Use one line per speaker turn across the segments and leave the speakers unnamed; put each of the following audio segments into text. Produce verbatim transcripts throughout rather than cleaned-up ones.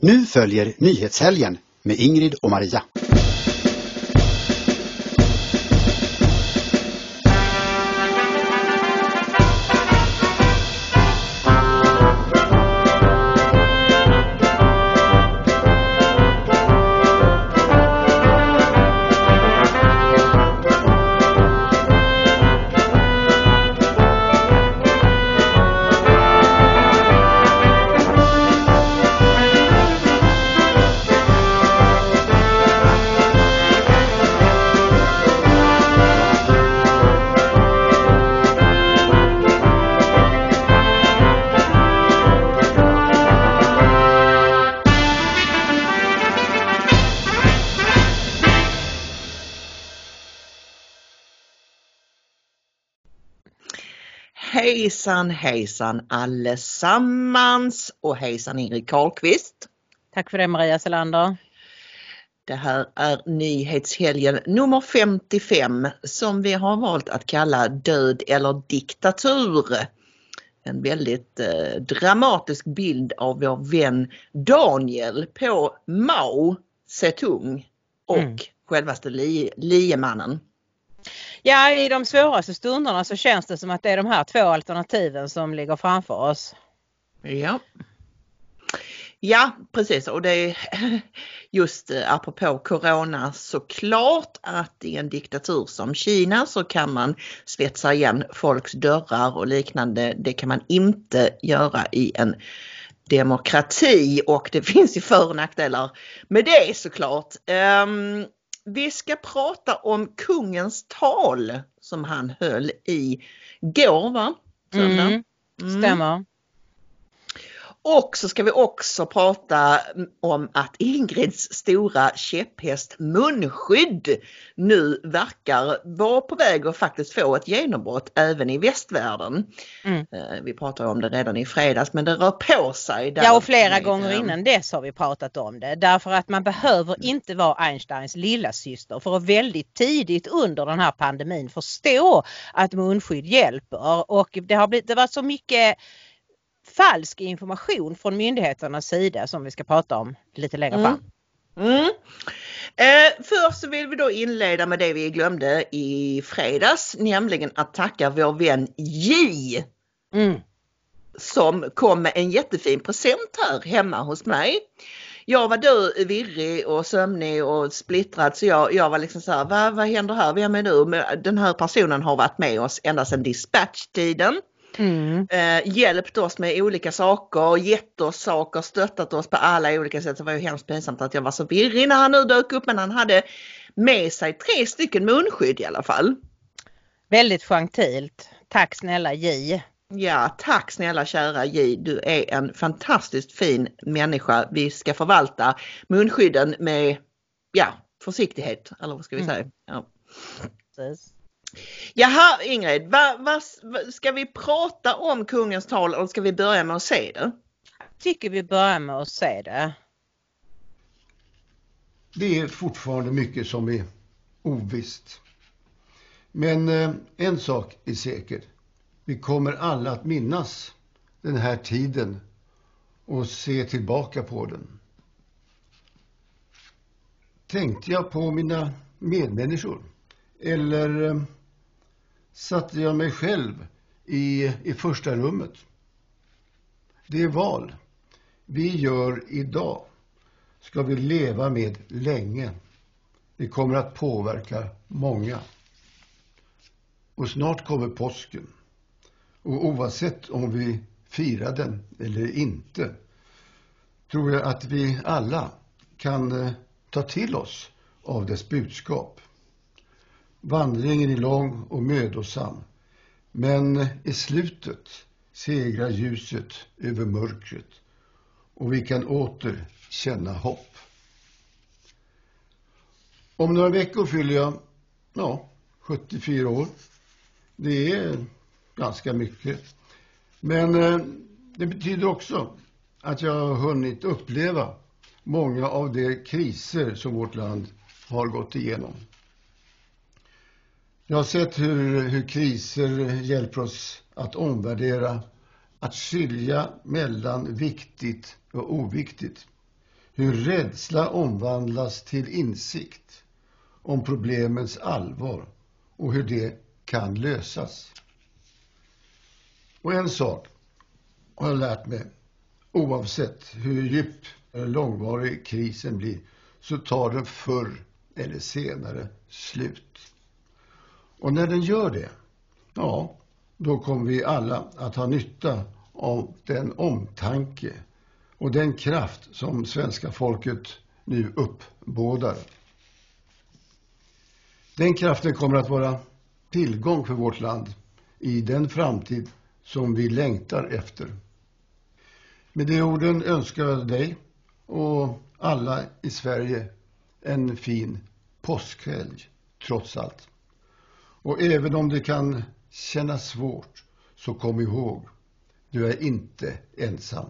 Nu följer nyhetshelgen med Ingrid och Maria.
Hejsan, hejsan allesammans och hejsan Ingrid Karlqvist.
Tack för det Maria Selander.
Det här är nyhetshelgen nummer femtiofem som vi har valt att kalla Död eller diktatur. En väldigt eh, dramatisk bild av vår vän Daniel på Mao Zedong och mm. självaste li- liemannen.
Ja, i de svåraste stunderna så känns det som att det är de här två alternativen som ligger framför oss.
Ja, ja precis. Och det är just apropå corona såklart att i en diktatur som Kina så kan man svetsa igen folks dörrar och liknande. Det kan man inte göra i en demokrati och det finns ju för- och nackdelar med det såklart. Um, Vi ska prata om kungens tal som han höll i går, va? Söndag.
Mm, stämmer.
Och så ska vi också prata om att Ingrids stora käpphäst munskydd nu verkar vara på väg att faktiskt få ett genombrott även i västvärlden. Mm. Vi pratade om det redan i fredags men det rör på sig. Där
ja och flera gånger innan dess har vi pratat om det. Därför att man behöver inte vara Einsteins lilla syster för att väldigt tidigt under den här pandemin förstå att munskydd hjälper. Och det har blivit, det var så mycket falsk information från myndigheternas sida som vi ska prata om lite längre
mm.
fram.
Mm. Eh, först så vill vi då inleda med det vi glömde i fredags, nämligen att tacka vår vän J mm. som kom med en jättefin present här hemma hos mig. Jag var då virrig och sömnig och splittrad så jag, jag var liksom så här, vad, vad händer här? Vem är du? Men den här personen har varit med oss ända sedan dispatch-tiden. Mm. Eh, hjälpt oss med olika saker, gett oss saker, stöttat oss på alla olika sätt. Det var ju hemskt pinsamt att jag var så virrig när han nu dök upp, men han hade med sig tre stycken munskydd i alla fall.
Väldigt gentilt. Tack snälla J.
Ja, tack snälla kära J. Du är en fantastiskt fin människa. Vi ska förvalta munskydden med ja, försiktighet, eller vad ska vi säga? Mm. Ja.
Precis.
Jaha Ingrid, vad, vad, vad, ska vi prata om kungens tal eller ska vi börja med att se det?
Jag tycker vi börjar med att se det.
Det är fortfarande mycket som är ovisst. Men eh, en sak är säker. Vi kommer alla att minnas den här tiden och se tillbaka på den. Tänkte jag på mina medmänniskor? Eller eh, satte jag mig själv i, i första rummet? Det är val vi gör idag. Ska vi leva med länge. Det kommer att påverka många. Och snart kommer påsken. Och oavsett om vi firar den eller inte tror jag att vi alla kan eh, ta till oss av dess budskap. Vandringen är lång och mödosam, men i slutet segrar ljuset över mörkret och vi kan åter känna hopp. Om några veckor fyller jag ja, sjuttiofyra år. Det är ganska mycket. Men eh, det betyder också att jag har hunnit uppleva många av de kriser som vårt land har gått igenom. Jag har sett hur, hur kriser hjälper oss att omvärdera, att skilja mellan viktigt och oviktigt. hur rädsla omvandlas till insikt om problemens allvar och hur det kan lösas. Och en sak har jag lärt mig: oavsett hur djup eller långvarig krisen blir så tar den förr eller senare slut. Och när den gör det, ja, då kommer vi alla att ha nytta av den omtanke och den kraft som svenska folket nu uppbådar. Den kraften kommer att vara tillgång för vårt land i den framtid som vi längtar efter. Med de orden önskar jag dig och alla i Sverige en fin påskhelg trots allt. Och även om det kan kännas svårt, så kom ihåg, du är inte ensam.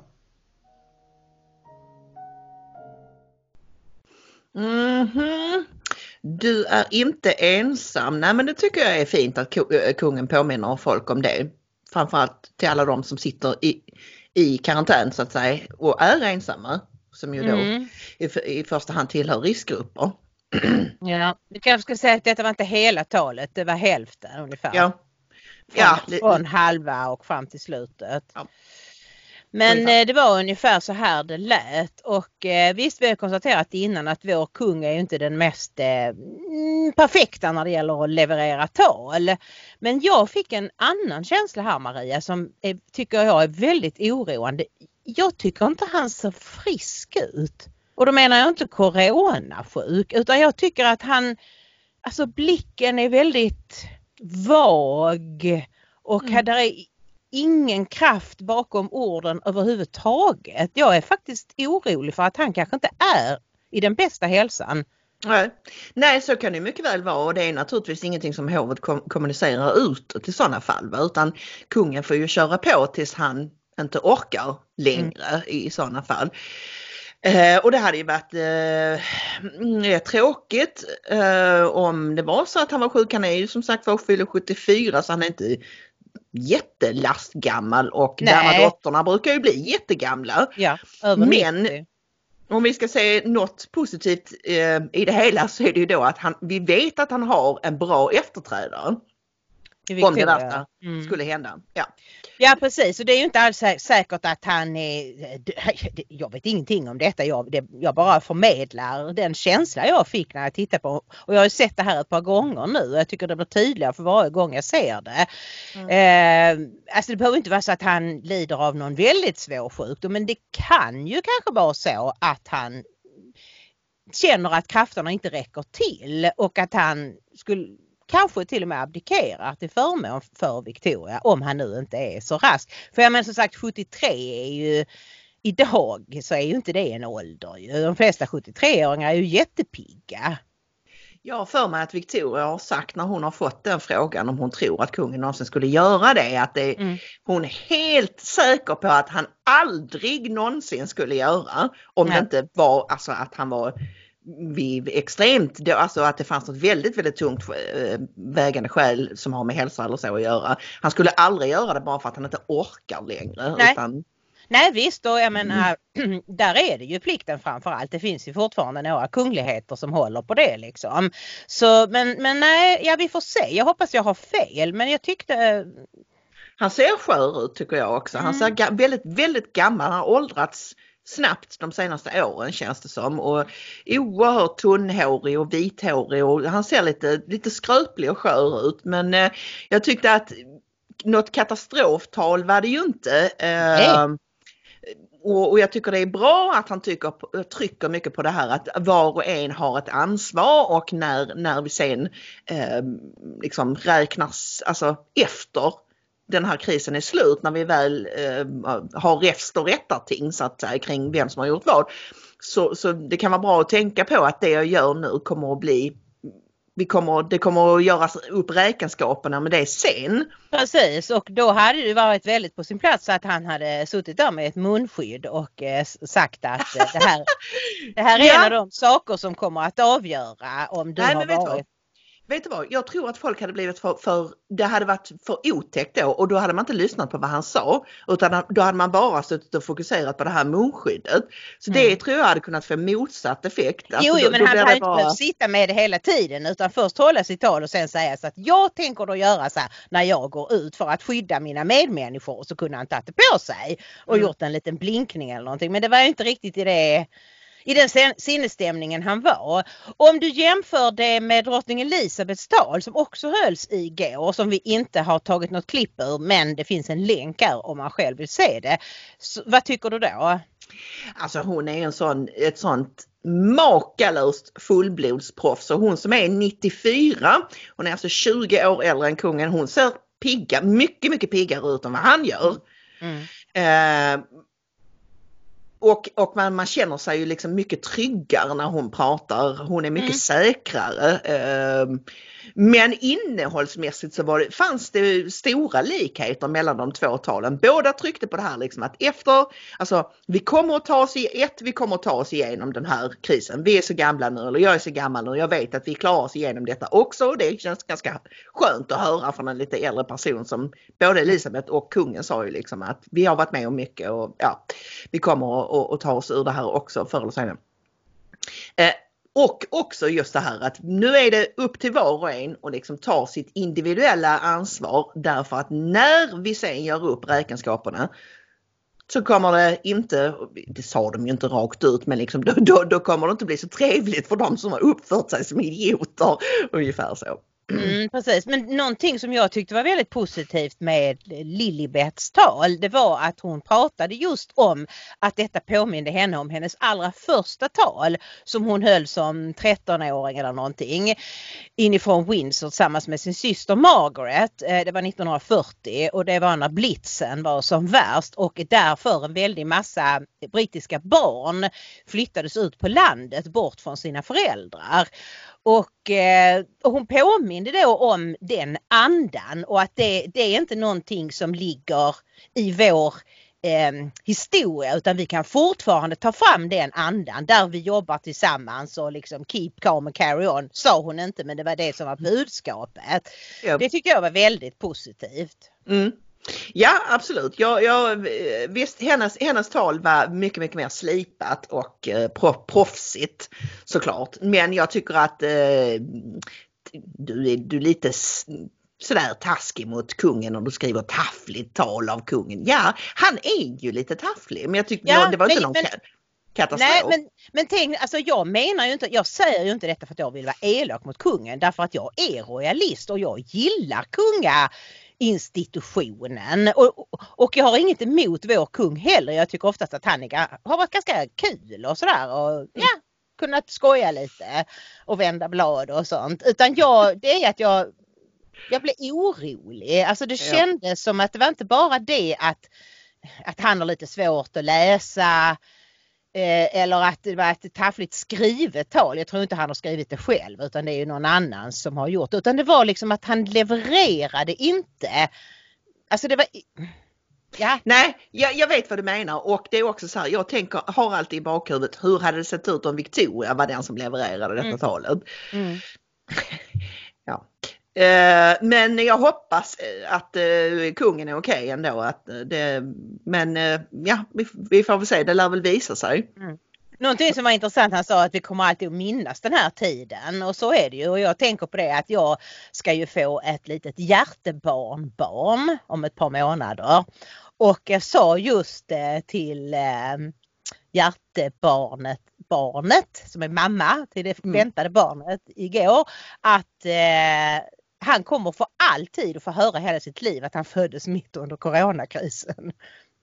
Mhm. Du är inte ensam. Nej, men det tycker jag är fint att kungen påminner folk om det. Framförallt till alla de som sitter i, i karantän så att säga och är ensamma. Som ju då mm. i, i första hand tillhör riskgrupper.
Ja, du kanske ska säga att detta var inte hela talet, det var hälften ungefär.
Ja.
Från,
ja.
från halva och fram till slutet.
Ja.
Men ungefär. Det var ungefär så här det lät. Och eh, visst, vi har konstaterat innan att vår kung är ju inte den mest eh, perfekta när det gäller att leverera tal. Men jag fick en annan känsla här, Maria, som är, tycker jag är väldigt oroande. Jag tycker inte han ser frisk ut. Och då menar jag inte coronasjuk, utan jag tycker att han, alltså blicken är väldigt vag och mm. där är ingen kraft bakom orden överhuvudtaget. Jag är faktiskt orolig för att han kanske inte är i den bästa hälsan.
Nej. Nej, så kan det mycket väl vara, och det är naturligtvis ingenting som hovet kom- kommunicerar ut till sådana fall, va? Utan kungen får ju köra på tills han inte orkar längre mm. i sådana fall. Eh, och det hade ju varit eh, tråkigt eh, om det var så att han var sjuk. Han är ju som sagt var fyller sjuttiofyra, så han är inte jättelastgammal, och Bernadotterna brukar ju bli jättegamla.
Ja,
men om vi ska se något positivt eh, i det hela, så är det ju då att han, vi vet att han har en bra efterträdare. Det om det värsta mm. skulle hända. Ja.
Ja, precis. Och det är ju inte alls sä- säkert att han är... Jag vet ingenting om detta. Jag, det, jag bara förmedlar den känsla jag fick när jag tittar på. Och jag har ju sett det här ett par gånger nu. Och jag tycker det blir tydligare för varje gång jag ser det. Mm. Eh, alltså det behöver inte vara så att han lider av någon väldigt svår sjukdom. Men det kan ju kanske vara så att han känner att krafterna inte räcker till. Och att han skulle... kanske till och med abdikerar till förmån för Victoria, om han nu inte är så rask. För jag menar som sagt, sjuttiotre är ju, idag så är ju inte det en ålder. Ju. De flesta sjuttiotre-åringar är ju jättepigga.
Jag har för mig att Victoria har sagt när hon har fått den frågan om hon tror att kungen någonsin skulle göra det, att det, mm. hon är helt säker på att han aldrig någonsin skulle göra, om Nej. det inte var alltså att han var vid extremt, då, alltså att det fanns något väldigt, väldigt tungt äh, vägande skäl som har med hälsa eller så att göra. Han skulle aldrig göra det bara för att han inte orkar längre.
Nej,
utan...
Nej visst, och jag menar, mm. där är det ju plikten framför allt. Det finns ju fortfarande några kungligheter som håller på det liksom. Så, men, men nej, ja vi får se. Jag hoppas jag har fel, men jag tyckte...
Han ser skör ut tycker jag också. Han ser mm. ga- väldigt, väldigt gammal. Han har åldrats snabbt de senaste åren känns det som, och oerhört tunnhårig och vithårig, och han ser lite, lite skröplig och skör ut, men eh, jag tyckte att något katastroftal var det ju inte. Eh, och, och jag tycker det är bra att han tycker, trycker mycket på det här att var och en har ett ansvar, och när, när vi sen eh, liksom räknas alltså efter den här krisen är slut, när vi väl eh, har räfst och rättarting så att säga kring vem som har gjort vad, så, så det kan vara bra att tänka på att det jag gör nu kommer att bli, vi kommer, det kommer att göras upp räkenskaperna med det sen.
Precis, och då hade det varit väldigt på sin plats att han hade suttit där med ett munskydd och eh, sagt att eh, det här, det här är ja. en av de saker som kommer att avgöra om du
Nej,
har varit...
vet du vad, jag tror att folk hade blivit för, för, det hade varit för otäckt då och då hade man inte lyssnat på vad han sa utan då hade man bara suttit och fokuserat på det här munskyddet. Så mm. det tror jag hade kunnat få motsatt effekt.
Alltså, jo, jo, då, men då han hade inte bara... behövt sitta med det hela tiden utan först hålla sitt tal och sen säga så att jag tänker då göra så här när jag går ut för att skydda mina medmänniskor och så kunde han tagit det på sig och mm. gjort en liten blinkning eller någonting. Men det var ju inte riktigt i det... I den sinnesstämningen han var. Om du jämför det med drottning Elisabeths tal som också hölls igår som vi inte har tagit något klipp ur men det finns en länk här om man själv vill se det. Så, vad tycker du då?
Alltså hon är en sån, ett sånt makalöst fullblodsproffs och hon som är nittiofyra, hon är alltså tjugo år äldre än kungen, hon ser pigga, mycket mycket piggare ut än vad han gör. Mm. Eh, Och, och man, man känner sig ju liksom mycket tryggare när hon pratar. Hon är mycket mm. säkrare. Eh, men innehållsmässigt så var det, fanns det stora likheter mellan de två talen. Båda tryckte på det här liksom att efter, alltså vi kommer att ta oss i ett, vi kommer att ta oss igenom den här krisen. Vi är så gamla nu, eller jag är så gammal nu. Jag vet att vi klarar oss igenom detta också. Det känns ganska skönt att höra från en lite äldre person som både Elisabeth och kungen sa ju liksom att vi har varit med om mycket och ja, vi kommer att och, och ta oss ur det här också förr eller senare. Eh, och också just det här att nu är det upp till var och en och liksom ta sitt individuella ansvar därför att när vi sen gör upp räkenskaperna så kommer det inte, det sa de ju inte rakt ut, men liksom då, då, då kommer det inte bli så trevligt för de som har uppfört sig som idioter, ungefär så.
Mm, precis, men någonting som jag tyckte var väldigt positivt med Lilibets tal, det var att hon pratade just om att detta påminde henne om hennes allra första tal som hon höll som trettonåring eller någonting inifrån Windsor tillsammans med sin syster Margaret. Det var nittonhundrafyrtio och det var när blitzen var som värst och därför en väldig massa brittiska barn flyttades ut på landet bort från sina föräldrar. Och, eh, och hon påminner då om den andan och att det, det är inte någonting som ligger i vår eh, historia utan vi kan fortfarande ta fram den andan där vi jobbar tillsammans och liksom keep calm and carry on, sa hon inte men det var det som var budskapet. Ja. Det tycker jag var väldigt positivt.
Mm. Ja, absolut. Jag, jag, visst, hennes, hennes tal var mycket, mycket mer slipat och eh, proffsigt såklart. Men jag tycker att eh, du, är, du är lite sådär taskig mot kungen och du skriver taffligt tal av kungen. Ja, han är ju lite tafflig, men jag tycker ja, det var
men,
inte någon
men,
katastrof.
Nej, men, men tänk, alltså jag menar ju inte, jag säger ju inte detta för att jag vill vara elak mot kungen, därför att jag är royalist och jag gillar kunga institutionen och, och jag har inget emot vår kung heller. Jag tycker oftast att han är, har varit ganska kul och sådär och ja, kunnat skoja lite och vända blad och sånt. Utan jag, det är att jag jag blev orolig. Alltså det kändes ja. som att det var inte bara det att, att han har lite svårt att läsa eh, eller att det var ett taffligt skrivet tal. Jag tror inte han har skrivit det själv utan det är ju någon annan som har gjort det. Utan det var liksom att han levererade inte. Alltså det var... Ja.
Nej, jag, jag vet vad du menar och det är också så här, jag tänker, har alltid i bakhuvudet hur hade det sett ut om Victoria var den som levererade detta mm. talet. Mm. Ja. Eh, men jag hoppas att eh, kungen är okej ändå. Att, det, men eh, ja, vi, vi får väl se, det lär väl visa sig.
Mm. Någonting som var intressant, han sa att vi kommer alltid att minnas den här tiden och så är det ju och jag tänker på det att jag ska ju få ett litet hjärtebarnbarn om ett par månader och jag sa just det till eh, hjärtebarnet barnet som är mamma till det väntade barnet igår att eh, han kommer för alltid att få höra hela sitt liv att han föddes mitt under coronakrisen.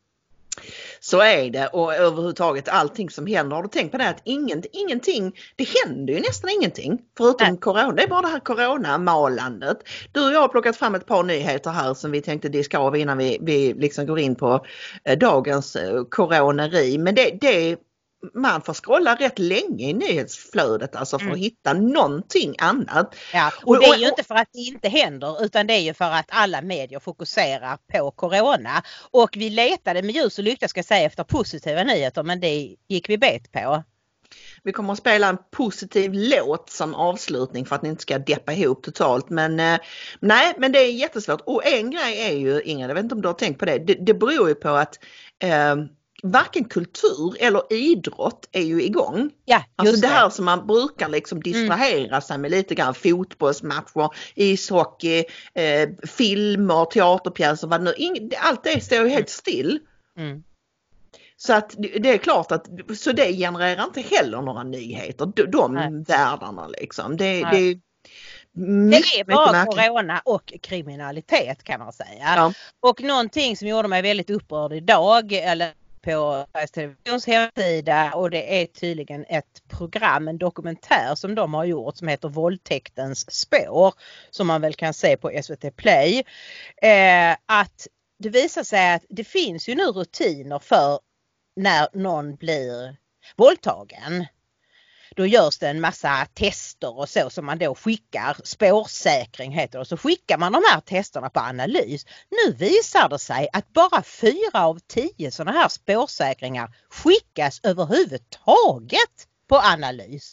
Så är det och överhuvudtaget allting som händer. Har du tänkt på det att ingen, ingenting, det händer ju nästan ingenting förutom Nej. corona. Det är bara det här coronamalandet. Du och jag har plockat fram ett par nyheter här som vi tänkte diska av innan vi, vi liksom går in på eh, dagens eh, coroneri. Men det, det man får scrolla rätt länge i nyhetsflödet alltså för mm. att hitta någonting annat.
Ja, och det är ju inte för att det inte händer utan det är ju för att alla medier fokuserar på corona. Och vi letade med ljus och lykta ska jag säga efter positiva nyheter men det gick vi bet på.
Vi kommer att spela en positiv låt som avslutning för att ni inte ska deppa ihop totalt. Men eh, nej, men det är jättesvårt. Och en grej är ju, Ingrid, jag vet inte om du har tänkt på det. Det, det beror ju på att eh, varken kultur eller idrott är ju igång.
Ja, just
alltså det här
det.
som man brukar liksom distrahera mm. sig med lite grann, fotbollsmatcher, ishockey, eh, filmer, teaterpjäser, vad nu. Ing, allt det står ju helt still. Mm. Så att det är klart att så det genererar inte heller några nyheter, de, de världarna liksom. Det, det, är
mycket, det är bara corona och kriminalitet kan man säga. Ja. Och någonting som gjorde mig väldigt upprörd idag, eller på Sveriges Televisions hemsida, och det är tydligen ett program, en dokumentär som de har gjort som heter Våldtäktens spår, som man väl kan se på S V T Play. Eh, att det visar sig att det finns ju nu rutiner för när någon blir våldtagen. Då görs det en massa tester och så som man då skickar, spårsäkring heter det, och så skickar man de här testerna på analys. Nu visar det sig att bara fyra av tio sådana här spårsäkringar skickas överhuvudtaget på analys.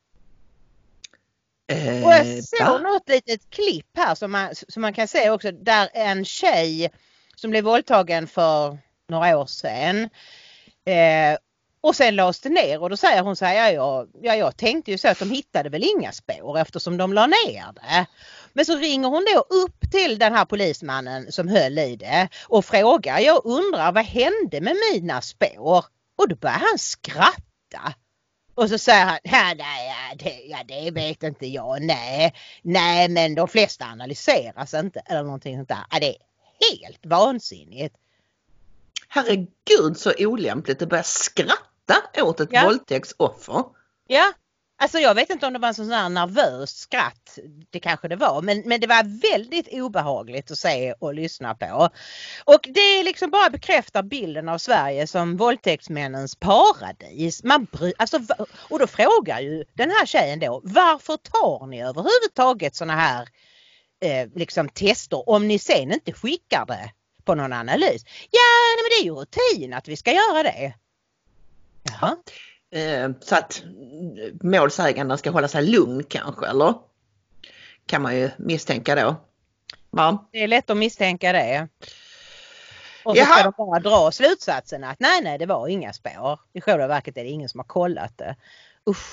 Eh,
och jag såg något litet klipp här som man, som man kan se också, där en tjej som blev våldtagen för några år sedan eh, och sen lades det ner, och då säger hon så här, ja, ja, jag tänkte ju så att de hittade väl inga spår eftersom de la ner det. Men så ringer hon då upp till den här polismannen som höll i det och frågar, jag undrar vad hände med mina spår? Och då börjar han skratta. Och så säger han, ja, nej, det, ja, det vet inte jag, nej, nej, men de flesta analyseras inte, eller någonting sånt där. Ja, det är helt vansinnigt.
Herregud, så olämpligt att börja skratta åt ett ja. våldtäktsoffer.
Ja, alltså jag vet inte om det var en sån här nervös skratt, det kanske det var, men, men det var väldigt obehagligt att se och lyssna på. Och det liksom bara bekräftar bilden av Sverige som våldtäktsmännens paradis. Man bry, alltså, och då frågar ju den här tjejen då, varför tar ni överhuvudtaget såna här eh, liksom tester om ni sen inte skickar det på någon analys? Ja, nej, men det är ju rutin att vi ska göra det. Jaha.
Eh, så att målsäganden ska hålla sig lugn kanske, eller? Kan man ju misstänka då. Ja.
Det är lätt att misstänka det. Och så Jaha. ska de bara dra slutsatsen att nej, nej, det var inga spår. I själva verket är det ingen som har kollat det. Usch.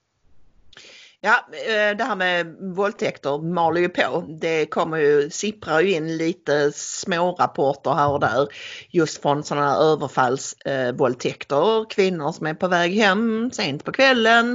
Ja, det här med våldtäkter maler ju på. Det kommer ju, sipprar ju in lite små rapporter här och där. Just från sådana här överfallsvåldtäkter. Kvinnor som är på väg hem sent på kvällen.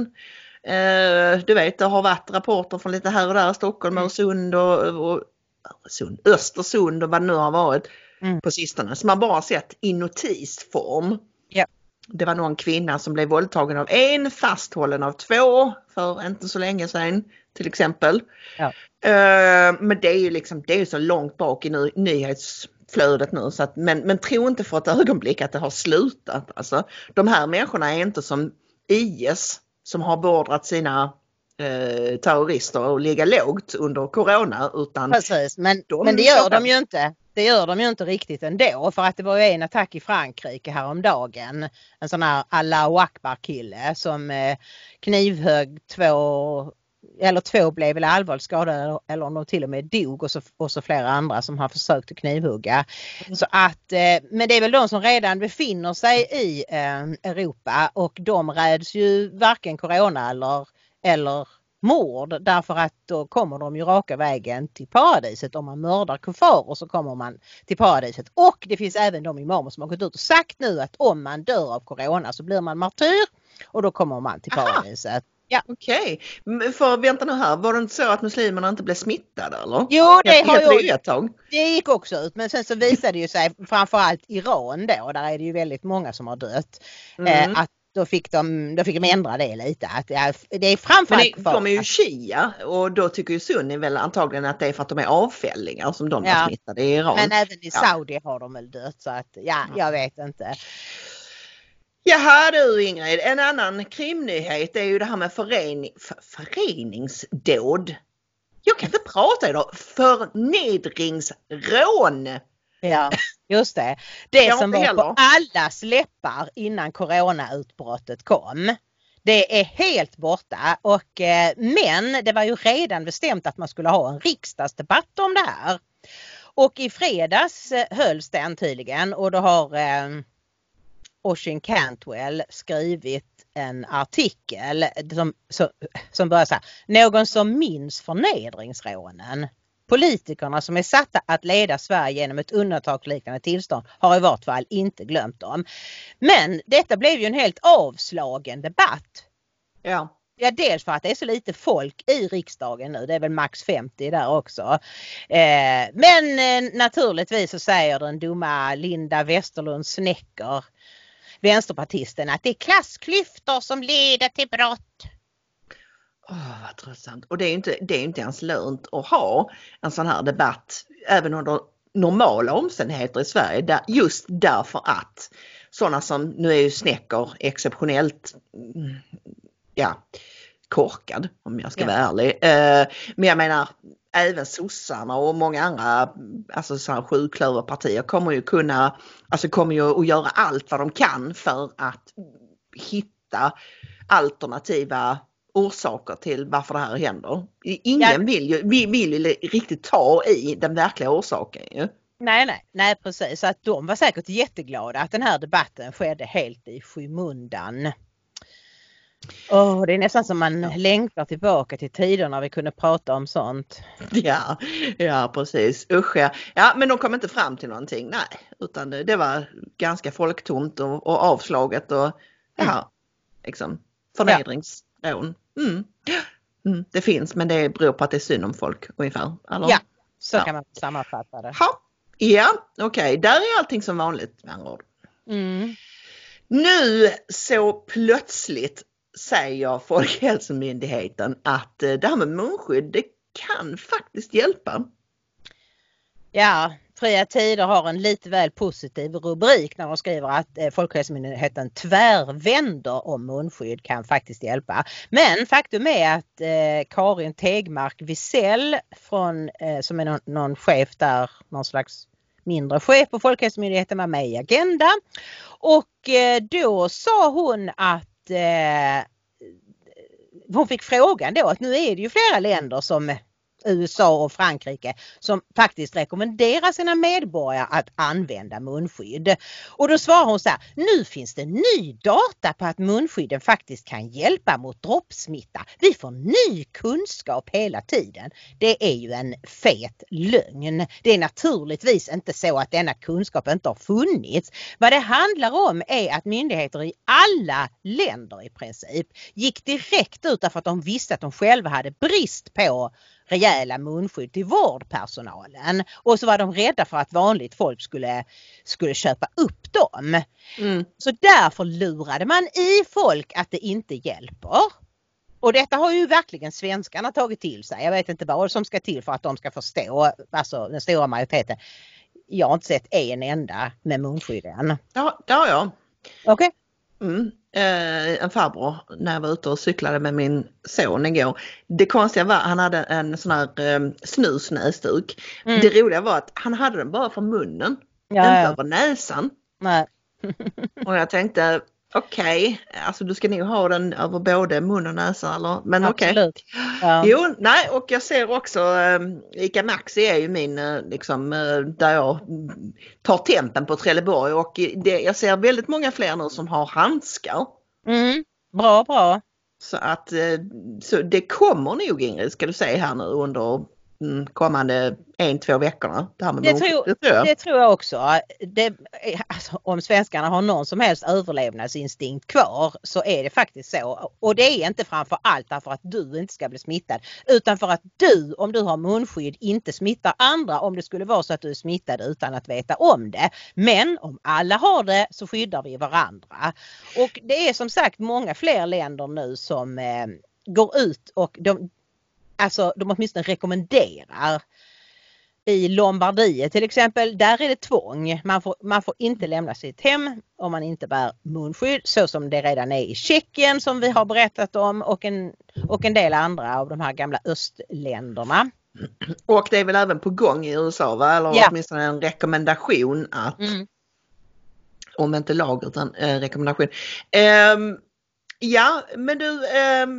Du vet, det har varit rapporter från lite här och där. Stockholm, Öresund och, och Öresund, Östersund och vad det nu har varit mm. på sistone. Som man bara sett i notisform. Ja. Det var någon kvinna som blev våldtagen av en, fasthållen av två för inte så länge sedan till exempel. Ja. Uh, men det är ju liksom, det är ju så långt bak i ny, nyhetsflödet nu. Så att, men, men tro inte för ett ögonblick att det har slutat. Alltså, de här människorna är inte som I S som har beordrat sina uh, terrorister att ligga lågt under corona. Utan
Precis, men, de men det gör de ju inte. Det gör de ju inte riktigt ändå, för att det var ju en attack i Frankrike häromdagen. En sån här Allahu Akbar-kille som eh, knivhögg två, eller två blev väl allvarligt skadade, eller om de till och med dog, och så, och så flera andra som har försökt att knivhugga. Mm. Så att, eh, men det är väl de som redan befinner sig i eh, Europa, och de räds ju varken corona eller, eller mord, därför att då kommer de ju raka vägen till paradiset. Om man mördar kufarer så kommer man till paradiset. Och det finns även de imamer som har gått ut och sagt nu att om man dör av corona så blir man martyr och då kommer man till paradiset. Ja.
Okej, okay. För vänta nu här, var det inte så att muslimerna inte blev smittade eller?
Jo, det har ju, det gick också ut, men sen så visade det ju sig framförallt Iran då, där är det ju väldigt många som har dött, mm. eh, att Då fick, de, då fick de ändra det lite. Att det, är, det är framförallt
Men det, de är ju shia, och då tycker ju Sunni väl antagligen att det är för att de är avfällingar som de ja. har smittade i Iran.
Men även i Saudi ja. har de väl dött, så att ja, jag vet inte.
Jaha du Ingrid, en annan krimnyhet är ju det här med förening, för, föreningsdåd. Jag kan inte prata idag. Förnedringsrån.
Ja, just det. Det som var på allas läppar innan coronautbrottet kom. Det är helt borta och, eh, men det var ju redan bestämt att man skulle ha en riksdagsdebatt om det här. Och i fredags eh, hölls den tydligen och då har eh, Oisin Cantwell skrivit en artikel som, som, som börjar så här: någon som minns förnedringsrånen. Politikerna som är satta att leda Sverige genom ett undantagsliknande tillstånd har i vart fall inte glömt dem. Men detta blev ju en helt avslagen debatt.
Ja.
Ja, dels för att det är så lite folk i riksdagen nu. Det är väl max femtio där också. Eh, men eh, naturligtvis så säger den dumma Linda Westerlund Snecker, vänsterpartisten, att det är klassklyftor som leder till brott.
Åh, oh, vad tröttsamt. Och det är ju inte, det är inte ens lönt att ha en sån här debatt även under normala omständigheter i Sverige. Där, just därför att sådana som, nu är ju Snecker exceptionellt ja, korkad om jag ska
Ja.
vara ärlig. Eh, men jag menar även sossarna och många andra alltså så här sjuklöverpartier kommer ju kunna, alltså kommer ju att göra allt vad de kan för att hitta alternativa orsaker till varför det här händer. Ingen
Ja.
vill ju, vill, vill ju riktigt ta i den verkliga orsaken ju.
Nej, nej, nej precis. Så att de var säkert jätteglada att den här debatten skedde helt i skymundan. Oh, det är nästan som man ja. längtar tillbaka till tider när vi kunde prata om sånt.
Ja, ja precis. Usch ja. Ja, men de kom inte fram till någonting. Nej, utan det, det var ganska folktomt och, och avslaget och ja, mm. liksom förnedringsrån. Mm. Mm, det finns, men det beror på att det är synd om folk ungefär. Eller?
Ja, så
ja.
kan man sammanfatta det.
Ha. Ja, okej. Okay. Där är allting som vanligt med andra ord.
Mm.
Nu så plötsligt säger Folkhälsomyndigheten att det här med munskydd, det kan faktiskt hjälpa.
Ja, Fria Tider har en lite väl positiv rubrik när de skriver att Folkhälsomyndigheten tvärvänder om munskydd kan faktiskt hjälpa. Men faktum är att eh, Karin Tegmark Wisell från, eh, som är någon, någon chef där, någon slags mindre chef på Folkhälsomyndigheten, var med i Agenda. Och eh, då sa hon att eh, hon fick frågan då att nu är det ju flera länder som U S A och Frankrike som faktiskt rekommenderar sina medborgare att använda munskydd. Och då svarar hon så här: nu finns det ny data på att munskydden faktiskt kan hjälpa mot droppsmitta. Vi får ny kunskap hela tiden. Det är ju en fet lögn. Det är naturligtvis inte så att denna kunskap inte har funnits. Vad det handlar om är att myndigheter i alla länder i princip gick direkt ut därför att de visste att de själva hade brist på rejäla munskydd till vårdpersonalen. Och så var de rädda för att vanligt folk skulle, skulle köpa upp dem. Mm. Så därför lurade man i folk att det inte hjälper. Och detta har ju verkligen svenskarna tagit till sig. Jag vet inte vad som ska till för att de ska förstå, alltså den stora majoriteten. Jag har inte sett en enda med munskydd än.
Ja, det har jag.
Okej. Okay.
Mm. Eh, en farbror när jag var ute och cyklade med min son igår. Det konstiga var att han hade en sån här eh, snusnäsduk. Mm. Det roliga var att han hade den bara från munnen.
Ja,
inte
ja.
över näsan.
Nej.
Och jag tänkte okej, okay, alltså du ska nog ha den över både mun och näsa eller, men okej. Okay. Ja. Jo, nej, och jag ser också äh, Ica Maxi är ju min äh, liksom äh, där jag tar tempen på Trelleborg och det, jag ser väldigt många fler nu som har handskar.
Mm, bra, bra.
Så att äh, så det kommer nog, Ingrid, ska du säga här nu under mm, kommande en, två veckorna. Det, här med
det, tror, det, tror jag. det tror jag också. Det, alltså, om svenskarna har någon som helst överlevnadsinstinkt kvar så är det faktiskt så. Och det är inte framför allt därför att du inte ska bli smittad. Utan för att du, om du har munskydd, inte smittar andra om det skulle vara så att du är smittad utan att veta om det. Men om alla har det så skyddar vi varandra. Och det är som sagt många fler länder nu som eh, går ut och de, alltså, de åtminstone rekommenderar. I Lombardiet till exempel, där är det tvång. Man får, man får inte lämna sitt hem om man inte bär munskydd, så som det redan är i Tjeckien som vi har berättat om och en, och en del andra av de här gamla östländerna.
Och det är väl även på gång i U S A, va? Eller ja. Åtminstone en rekommendation att, mm. om inte lag utan eh, rekommendation. Eh, Ja, men du, eh,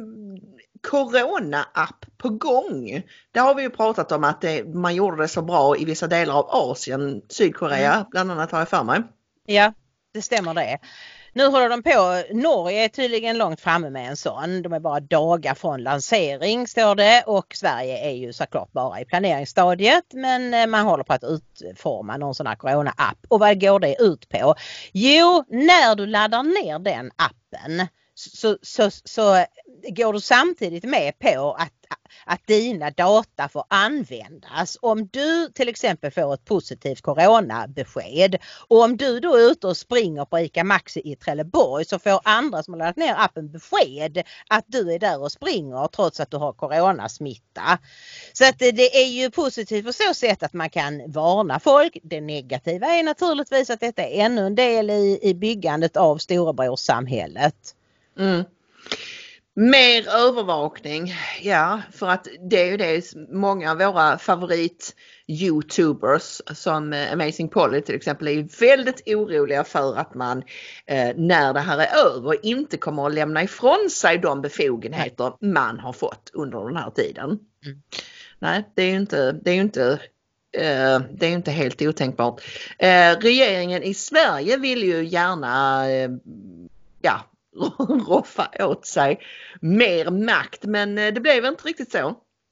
corona-app på gång. Det har vi ju pratat om att det, man gjorde det så bra i vissa delar av Asien, Sydkorea mm. bland annat har jag för mig.
Ja, det stämmer det. Nu håller de på, Norge är tydligen långt framme med en sån. De är bara dagar från lansering står det och Sverige är ju såklart bara i planeringsstadiet. Men man håller på att utforma någon sån här corona-app. Och vad går det ut på? Jo, när du laddar ner den appen så, så, så går du samtidigt med på att att dina data får användas. Om du till exempel får ett positivt coronabesked och om du då är ute och springer på ICA Maxi i Trelleborg så får andra som har laddat ner appen besked att du är där och springer trots att du har coronasmitta. Så att det är ju positivt på så sätt att man kan varna folk. Det negativa är naturligtvis att detta är ännu en del i, i byggandet av storebrorssamhället.
Mm. Mer övervakning, ja, för att det är ju det många av våra favorit YouTubers som Amazing Polly till exempel är väldigt oroliga för att man eh, när det här är över inte kommer att lämna ifrån sig de befogenheter man har fått under den här tiden. Mm. Nej, det är ju inte, det är ju inte eh, det är ju inte helt otänkbart. Eh, regeringen i Sverige vill ju gärna eh, ja roffa åt sig mer makt, men det blev inte riktigt så.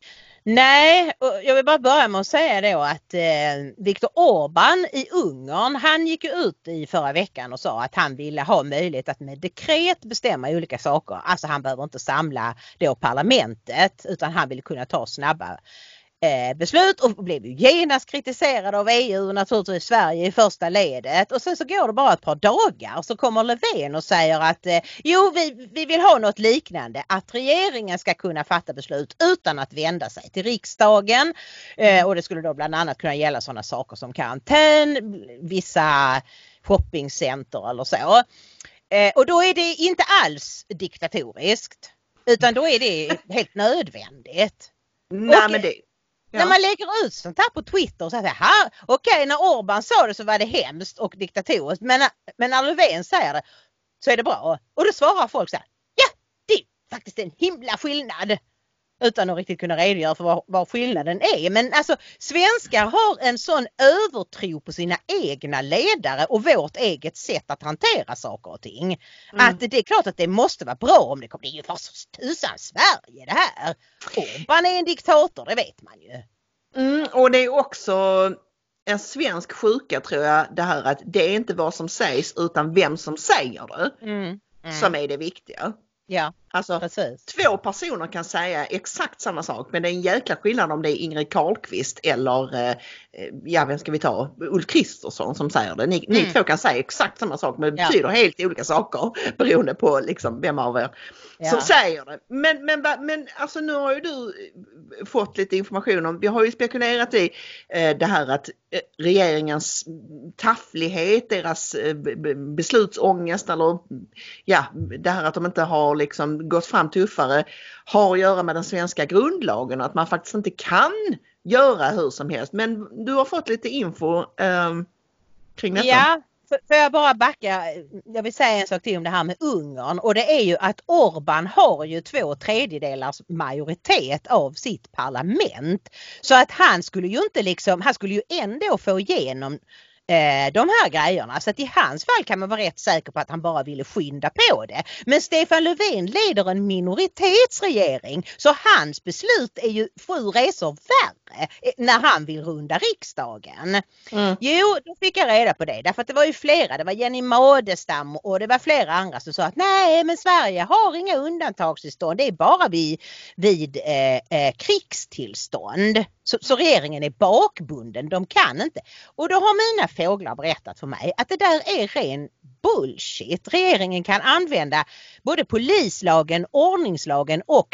Nej, jag vill bara börja med att säga då att eh, Viktor Orbán i Ungern, han gick ut i förra veckan och sa att han ville ha möjlighet att med dekret bestämma olika saker. Alltså han behöver inte samla då parlamentet utan han vill kunna ta snabba eh, beslut och blev ju genast kritiserad av E U och naturligtvis Sverige i första ledet. Och sen så går det bara ett par dagar och så kommer Löfven och säger att eh, jo vi, vi vill ha något liknande. Att regeringen ska kunna fatta beslut utan att vända sig till riksdagen. Eh, och det skulle då bland annat kunna gälla sådana saker som karantän, vissa shoppingcenter eller så. Eh, och då är det inte alls diktatoriskt utan då är det helt nödvändigt.
Nej,
och,
men det... Ja.
När man lägger ut sånt här på Twitter och säger här, okej, när Orbán sa det så var det hemskt och diktatoriskt, men, men när Löfven säger det så är det bra. Och då svarar folk så här, ja, det är faktiskt en himla skillnad. Utan att riktigt kunna redogöra för vad, vad skillnaden är. Men alltså, svenskar har en sån övertro på sina egna ledare och vårt eget sätt att hantera saker och ting. Mm. Att det är klart att det måste vara bra om det kommer. Det är ju för tusan Sverige det här. Orbán är en diktator, det vet man ju.
Mm, och det är också en svensk sjuka tror jag det här att det är inte vad som sägs utan vem som säger det
mm. Mm.
som är det viktiga.
Ja,
alltså,
precis.
Två personer kan säga exakt samma sak men det är en jäkla skillnad om det är Ingrid Carlqvist eller eh, ja, vem ska vi ta? Ulf Kristersson som säger det. Ni, mm. ni två kan säga exakt samma sak men det ja. betyder helt olika saker beroende på liksom, vem av er ja. som säger det. Men, men, men alltså, nu har ju du fått lite information om, vi har ju spekulerat i eh, det här att eh, regeringens tafflighet, deras eh, beslutsångest eller ja, det här att de inte har liksom gått fram tuffare har att göra med den svenska grundlagen och att man faktiskt inte kan göra hur som helst. Men du har fått lite info eh, kring detta.
Ja, för, för jag bara backa, jag vill säga en sak till om det här med Ungern och det är ju att Orbán har ju två tredjedelars majoritet av sitt parlament. Så att han skulle ju inte liksom, han skulle ju ändå få igenom Eh, de här grejerna. Så att i hans fall kan man vara rätt säker på att han bara ville skynda på det. Men Stefan Löfven leder en minoritetsregering så hans beslut är ju sju resor värre när han vill runda riksdagen. Mm. Jo, då fick jag reda på det. Därför att det var ju flera. Det var Jenny Madestam och det var flera andra som sa att nej, men Sverige har inga undantagstillstånd. Det är bara vid, vid eh, eh, krigstillstånd. Så, så regeringen är bakbunden, de kan inte. Och då har mina fåglar berättat för mig att det där är ren bullshit. Regeringen kan använda både polislagen, ordningslagen och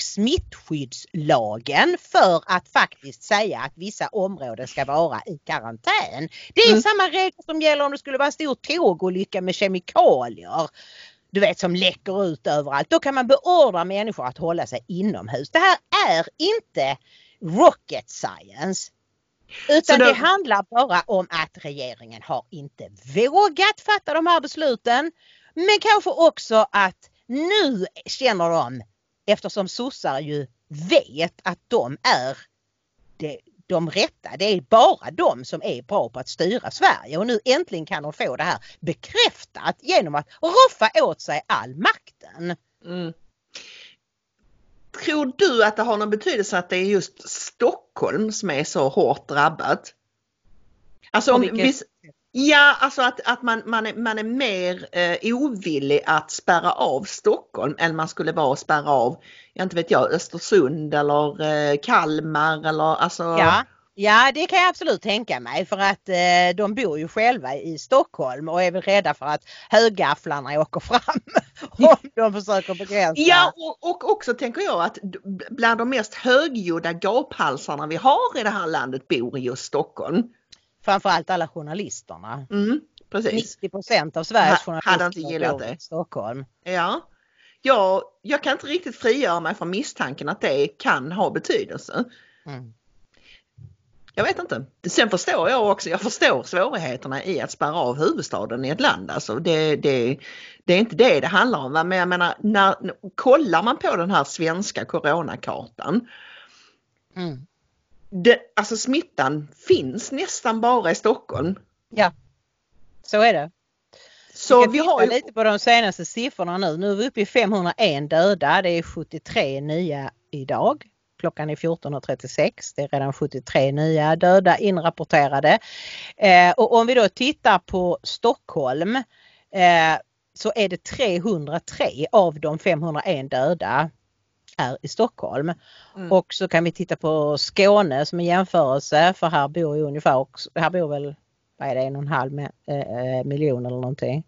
smittskyddslagen för att faktiskt säga att vissa områden ska vara i karantän. Det är mm. samma regler som gäller om det skulle vara en stor tågolycka med kemikalier. Du vet, som läcker ut överallt. Då kan man beordra människor att hålla sig inomhus. Det här är inte rocket science. Utan då... det handlar bara om att regeringen har inte vågat fatta de här besluten. Men kanske också att Nu känner de, eftersom sossar ju vet att de är det, de rätta, det är bara de som är bra på att styra Sverige, och nu äntligen kan de få det här bekräftat genom att roffa åt sig all makten.
Mm. Tror du att det har någon betydelse att det är just Stockholm som är så hårt drabbat? Alltså om vi, ja, alltså att, att man, man, är, man är mer eh, ovillig att spärra av Stockholm än man skulle vara att spärra av, jag inte vet jag, Östersund eller eh, Kalmar eller alltså...
Ja. Ja, det kan jag absolut tänka mig, för att eh, de bor ju själva i Stockholm och är väl rädda för att högafflarna åker fram om de försöker begränsa.
Ja, och, och också tänker jag att bland de mest högljudda gaphalsarna vi har i det här landet bor i just Stockholm.
Framförallt alla journalisterna.
Mm, precis.
nittio procent av Sveriges
ha,
journalister
hade inte gillat
bor
det.
i Stockholm.
Ja. Ja, jag kan inte riktigt frigöra mig från misstanken att det kan ha betydelse.
Mm.
Jag vet inte. Sen förstår jag också, jag förstår svårigheterna i att spärra av huvudstaden i ett land. Alltså det, det, det är inte det det handlar om. Men jag menar, när, kollar man på den här svenska coronakartan.
Mm.
Det, alltså smittan finns nästan bara i Stockholm.
Ja, så är det. Så vi, vi har ju... lite på de senaste siffrorna nu. Nu är vi uppe i femhundraen döda. Det är sjuttiotre nya idag. Klockan är fjorton och trettiosex. Det är redan sjuttiotre nya döda inrapporterade. Eh, och om vi då tittar på Stockholm eh, så är det trehundratre av de femhundraen döda är i Stockholm. Mm. Och så kan vi titta på Skåne som en jämförelse, för här bor ju ungefär också, här bor väl, vad är det, en och en halv med, eh, miljon eller någonting.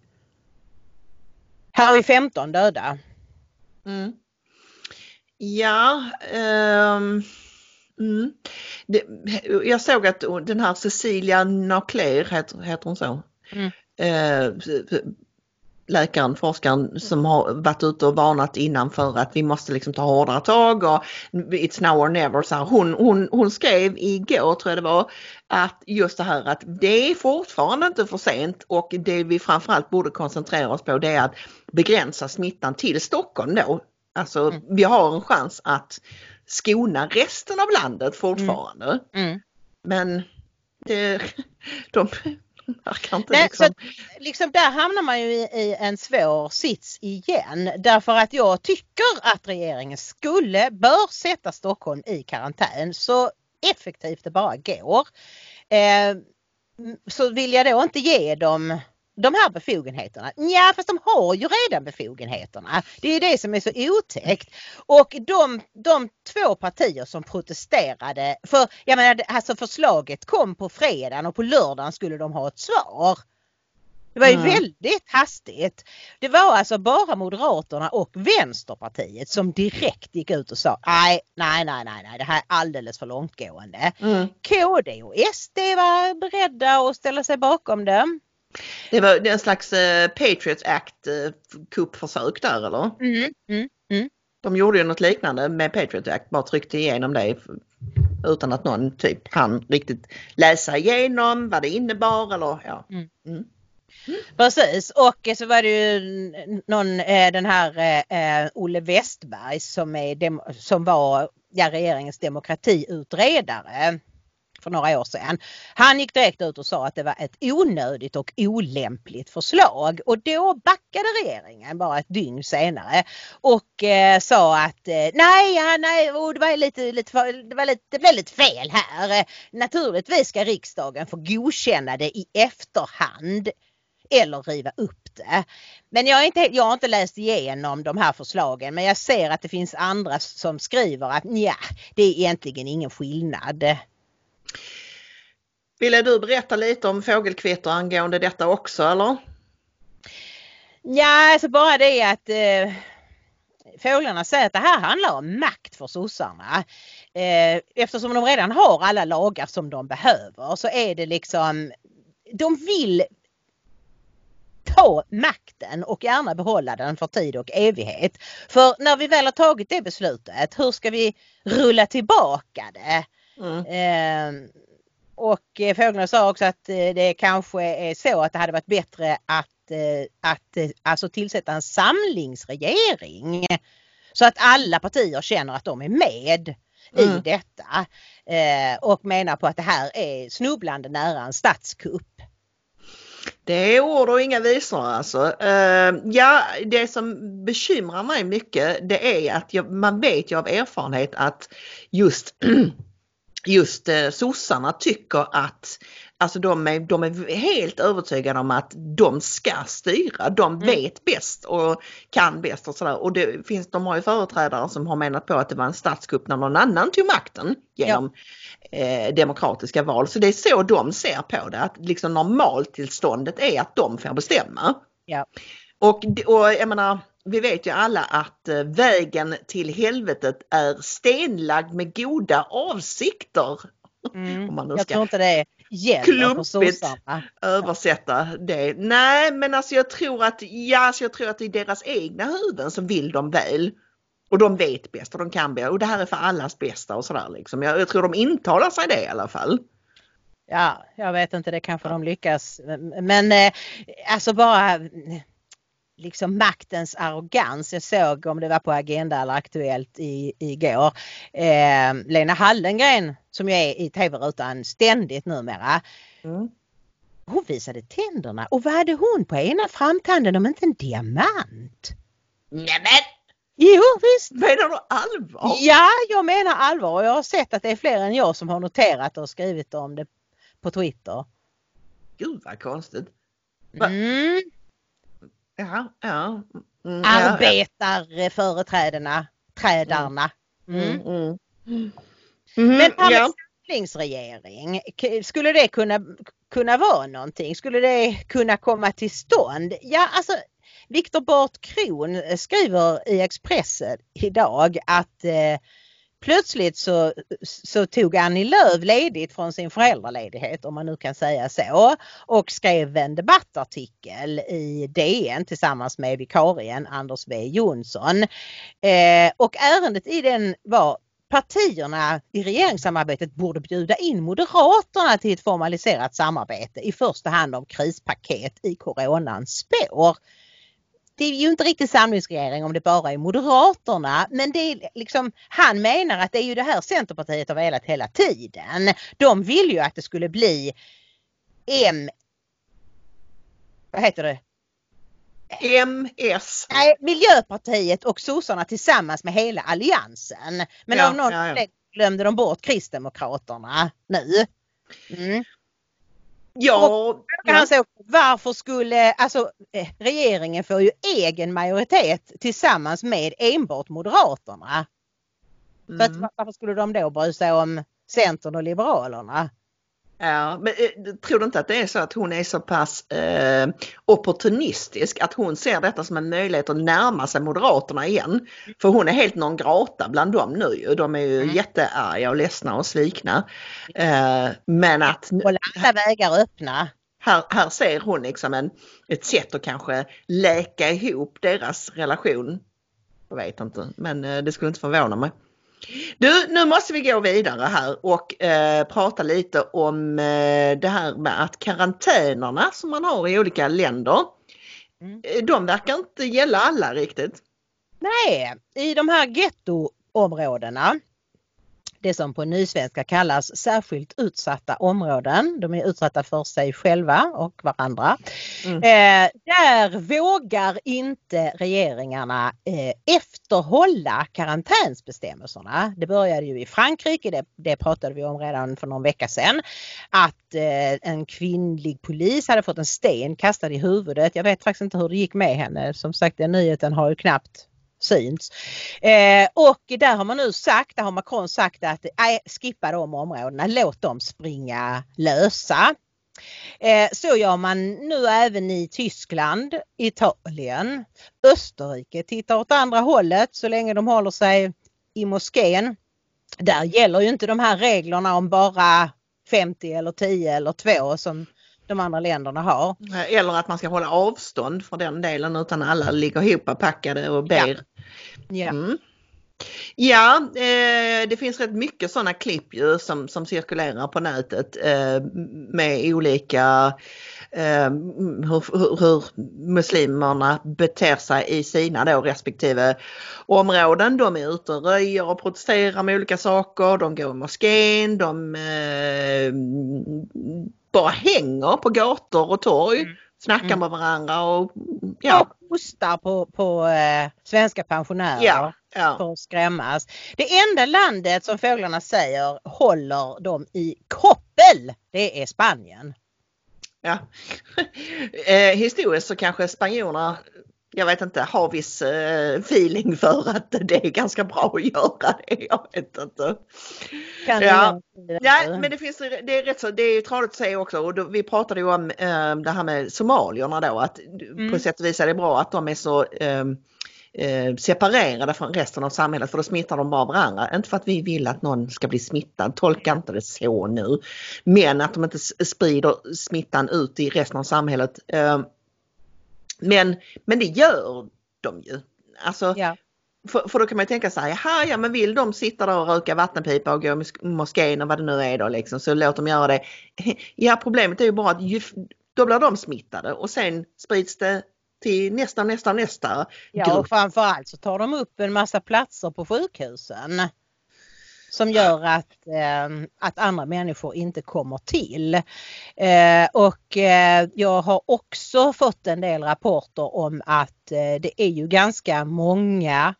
Här har vi femton döda.
Mm. Ja, um, mm. det, jag såg att den här Cecilia Nacler, heter, heter hon så? Mm. Uh, läkaren, forskaren som har varit ute och varnat innan för att vi måste liksom ta hårdare tag och it's now or never. Så här, hon, hon, hon skrev igår, tror jag det var, att just det här att det är fortfarande inte för sent, och det vi framförallt borde koncentrera oss på, det är att begränsa smittan till Stockholm då. Alltså mm. vi har en chans att skona resten av landet fortfarande. Mm. Mm. Men det, de verkar inte.
Nej,
liksom.
Så, liksom där hamnar man ju i, i en svår sits igen. Därför att jag tycker att regeringen skulle, bör sätta Stockholm i karantän så effektivt det bara går. Eh, så vill jag då inte ge dem de här befogenheterna. Ja, fast de har ju redan befogenheterna. Det är det som är så otäckt. Och de, de två partier som protesterade, för jag menar, alltså förslaget kom på fredagen och på lördagen skulle de ha ett svar. Det var ju mm. väldigt hastigt. Det var alltså bara Moderaterna och Vänsterpartiet som direkt gick ut och sa nej, nej, nej, nej, nej, det här är alldeles för långtgående. Mm. K D och S D var beredda att ställa sig bakom det.
Det var en slags uh, Patriot Act uh, kuppförsök där, eller?
Mm, mm, mm.
De gjorde ju något liknande med Patriot Act, bara tryckte igenom det utan att någon typ kan riktigt läsa igenom vad det innebar, eller ja. Mm. Mm.
Mm. Precis, och så var det ju någon, eh, den här eh, Olle Westberg som, är dem- som var ja, regeringens demokratiutredare för några år sedan. Han gick direkt ut och sa att det var ett onödigt och olämpligt förslag, och då backade regeringen bara ett dygn senare och eh, sa att eh, nej, ja, nej och det var lite, lite det var lite, det blev lite fel här. Naturligtvis ska riksdagen få godkänna det i efterhand eller riva upp det. Men jag har, inte, jag har inte läst igenom de här förslagen, men jag ser att det finns andra som skriver att ja, det är egentligen ingen skillnad.
Ville du berätta lite om fågelkvitter angående detta också, eller?
Ja, alltså bara det att eh, fåglarna säger att det här handlar om makt för sossarna. Eh, eftersom de redan har alla lagar som de behöver, så är det liksom, de vill ta makten och gärna behålla den för tid och evighet. För när vi väl har tagit det beslutet, hur ska vi rulla tillbaka det? Mm. Eh, Och eh, Fågner sa också att eh, det kanske är så att det hade varit bättre att, eh, att eh, alltså tillsätta en samlingsregering. Så att alla partier känner att de är med mm. i detta. Eh, och menar på att det här är snubblande nära en statskupp.
Det är ord och inga visor alltså. Uh, ja, det som bekymrar mig mycket, det är att jag, man vet ju av erfarenhet att just, just uh, sossarna tycker att alltså de är, de är helt övertygade om att de ska styra. De mm. vet bäst och kan bäst och sådär. Och det finns, de har ju företrädare som har menat på att det var en statskupp när någon annan tog makten genom ja. eh, demokratiska val. Så det är så de ser på det. Att liksom normaltillståndet är att de får bestämma.
Ja.
Och, och jag menar, vi vet ju alla att eh, vägen till helvetet är stenlagd med goda avsikter.
Mm.
Om man
jag tror inte det är
klumpigt översätta det. Nej, men alltså jag tror att ja, alltså jag tror att i deras egna huvuden så vill de väl. Och de vet bäst och de kan bäst. Och det här är för allas bästa och sådär liksom. Jag, jag tror de intalar sig det i alla fall.
Ja, jag vet inte, det kanske de lyckas. Men eh, alltså bara liksom maktens arrogans. Jag såg om det var på Agenda eller Aktuellt i, igår. Eh, Lena Hallengren som ju är i tv-rutan ständigt numera. Mm. Hon visade tänderna. Och vad hade hon på ena framtanden om inte en diamant?
Nämen!
Jo, visst.
Menar du allvar?
Ja, jag menar allvar. Och jag har sett att det är fler än jag som har noterat och skrivit om det på Twitter.
Gud vad konstigt.
Mm.
Ja, ja.
Mm, Arbetarföreträdarna, trädarna. Mm. Mm. Mm. Mm. Men ja. Samlingsregering, skulle det kunna, kunna vara någonting? Skulle det kunna komma till stånd? Ja, alltså Viktor Bart Kron skriver i Expressen idag att eh, plötsligt så, så tog Annie Lööf ledigt från sin föräldraledighet, om man nu kan säga så, och skrev en debattartikel i D N tillsammans med vikarien Anders W Jonsson. Eh, och ärendet i den var: partierna i regeringssamarbetet borde bjuda in Moderaterna till ett formaliserat samarbete, i första hand om krispaket i coronans spår. Det är ju inte riktigt samlingsregering om det bara är Moderaterna, men det är liksom, han menar att det är ju det här Centerpartiet har velat hela tiden. De vill ju att det skulle bli M... Vad heter det?
M S.
Nej, Miljöpartiet och sossarna tillsammans med hela alliansen. Men
ja,
av någon
ja, ja.
glömde de bort Kristdemokraterna nu. Mm.
Ja,
och han sa, varför skulle, alltså regeringen får ju egen majoritet tillsammans med enbart Moderaterna. Mm. Så att, varför skulle de då bry sig om Centern och Liberalerna?
Ja, men äh, tror du inte att det är så att hon är så pass äh, opportunistisk att hon ser detta som en möjlighet att närma sig Moderaterna igen? För hon är helt non grata bland dem nu. De är ju mm. jättearga och ledsna och svikna. Äh, men att...
Och alla vägar öppna.
Här, här ser hon liksom en, ett sätt att kanske läka ihop deras relation. Jag vet inte, men äh, det skulle inte förvåna mig. Du, nu måste vi gå vidare här och eh, prata lite om eh, det här med att karantänerna som man har i olika länder, mm. de verkar inte gälla alla riktigt.
Nej, i de här gettoområdena, det som på nysvenska kallas särskilt utsatta områden, de är utsatta för sig själva och varandra, mm. eh, där vågar inte regeringarna eh, efterhålla karantänsbestämmelserna. Det började ju i Frankrike, det, det pratade vi om redan för någon vecka sedan, att eh, en kvinnlig polis hade fått en sten kastad i huvudet. Jag vet faktiskt inte hur det gick med henne, som sagt den nyheten har ju knappt syns. Eh, och där har man nu sagt, där har Macron sagt att nej, skippa de områdena, låt dem springa lösa. Eh, så gör man nu även i Tyskland, Italien, Österrike, tittar åt andra hållet så länge de håller sig i moskén. Där gäller ju inte de här reglerna om bara femtio eller tio eller två som de andra länderna har.
Eller att man ska hålla avstånd för den delen utan alla ligger ihop packade och ber.
Ja. Ja.
Mm. Ja, eh, det finns rätt mycket sådana klipp ju som, som cirkulerar på nätet eh, med olika eh, hur, hur, hur muslimerna beter sig i sina då respektive områden. De är ute och röjer och protesterar med olika saker. De går i moskén, de eh, bara hänger på gator och torg. Mm. Snackar mm. med varandra och ja.
Och hostar på, på eh, svenska pensionärer
ja, ja.
för att skrämmas. Det enda landet som fåglarna säger håller dem i koppel, det är Spanien.
Ja, eh, historiskt så kanske spanjorerna, jag vet inte, har viss eh, feeling för att det är ganska bra att göra det. Jag vet inte.
Kan
ja. ja, men det finns, det är rätt så, det är tradigt att säga också. Och då, vi pratade ju om eh, det här med somalierna då, att mm. på sätt och vis är det bra att de är så eh, eh, separerade från resten av samhället, för då smittar de bara varandra. Inte för att vi vill att någon ska bli smittad, tolka inte det så nu. Men att de inte sprider smittan ut i resten av samhället. Eh, Men, men det gör de ju. Alltså, ja. för, för då kan man ju tänka sig, jaha, ja men vill de sitta där och röka vattenpipa och gå i moskén och vad det nu är då liksom, så låt dem göra det. Ja, problemet är ju bara att ju, då blir de smittade och sen sprids det till nästa, nästa, nästa
Ja,
grupp.
Och framförallt så tar de upp en massa platser på sjukhusen som gör att, eh, att andra människor inte kommer till. Eh, och eh, jag har också fått en del rapporter om att eh, det är ju ganska många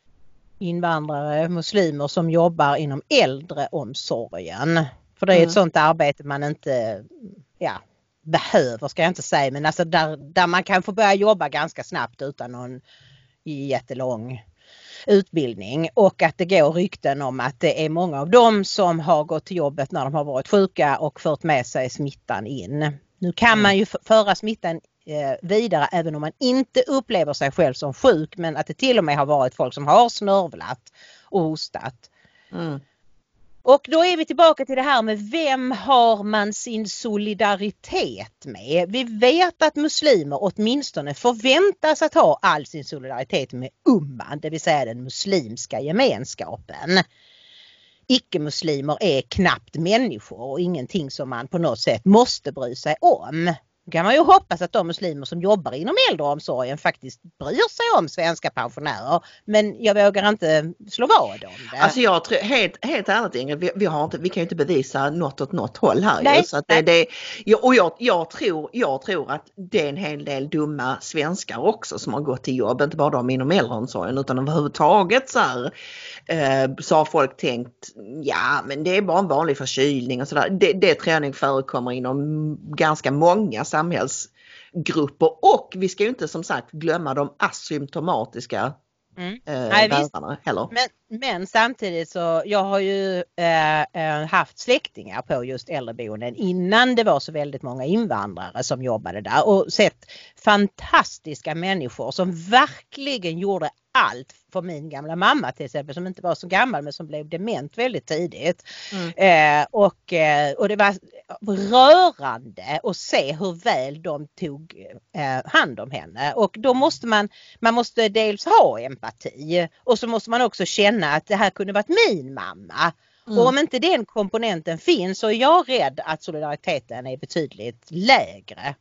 invandrare, muslimer som jobbar inom äldreomsorgen. För det är mm. ett sånt arbete man inte ja, behöver, ska jag inte säga. Men alltså där, där man kan få börja jobba ganska snabbt utan någon jättelång utbildning, och att det går rykten om att det är många av dem som har gått till jobbet när de har varit sjuka och fört med sig smittan in. Nu kan mm. man ju föra smittan eh, vidare även om man inte upplever sig själv som sjuk, men att det till och med har varit folk som har snörvlat och hostat. Mm. Och då är vi tillbaka till det här med vem har man sin solidaritet med? Vi vet att muslimer åtminstone förväntas att ha all sin solidaritet med umman, det vill säga den muslimska gemenskapen. Icke-muslimer är knappt människor och ingenting som man på något sätt måste bry sig om. Då kan man ju hoppas att de muslimer som jobbar inom äldreomsorgen faktiskt bryr sig om svenska pensionärer. Men jag vågar inte slå vad om det.
Alltså jag tror, helt, helt ärligt Ingrid, vi, vi, har inte, vi kan ju inte bevisa något åt något håll här.
Nej,
så att det, det, och jag, jag, tror, jag tror att det är en hel del dumma svenskar också som har gått till jobb. Inte bara de inom äldreomsorgen utan överhuvudtaget så här. Eh, så har folk tänkt, ja men det är bara en vanlig förkylning och sådär. Det, det träning förekommer inom ganska många samhällsgrupper, och vi ska ju inte som sagt glömma de asymptomatiska mm. eh,
Nej,
värdarna heller.
Men, men samtidigt så, jag har ju eh, haft släktingar på just äldreboenden innan det var så väldigt många invandrare som jobbade där, och sett fantastiska människor som verkligen gjorde allt för min gamla mamma till exempel, som inte var så gammal men som blev dement väldigt tidigt. Mm. Eh, och, eh, och det var rörande att se hur väl de tog eh, hand om henne. Och då måste man, man måste dels ha empati, och så måste man också känna att det här kunde varit min mamma. Mm. Och om inte den komponenten finns så är jag rädd att solidariteten är betydligt lägre.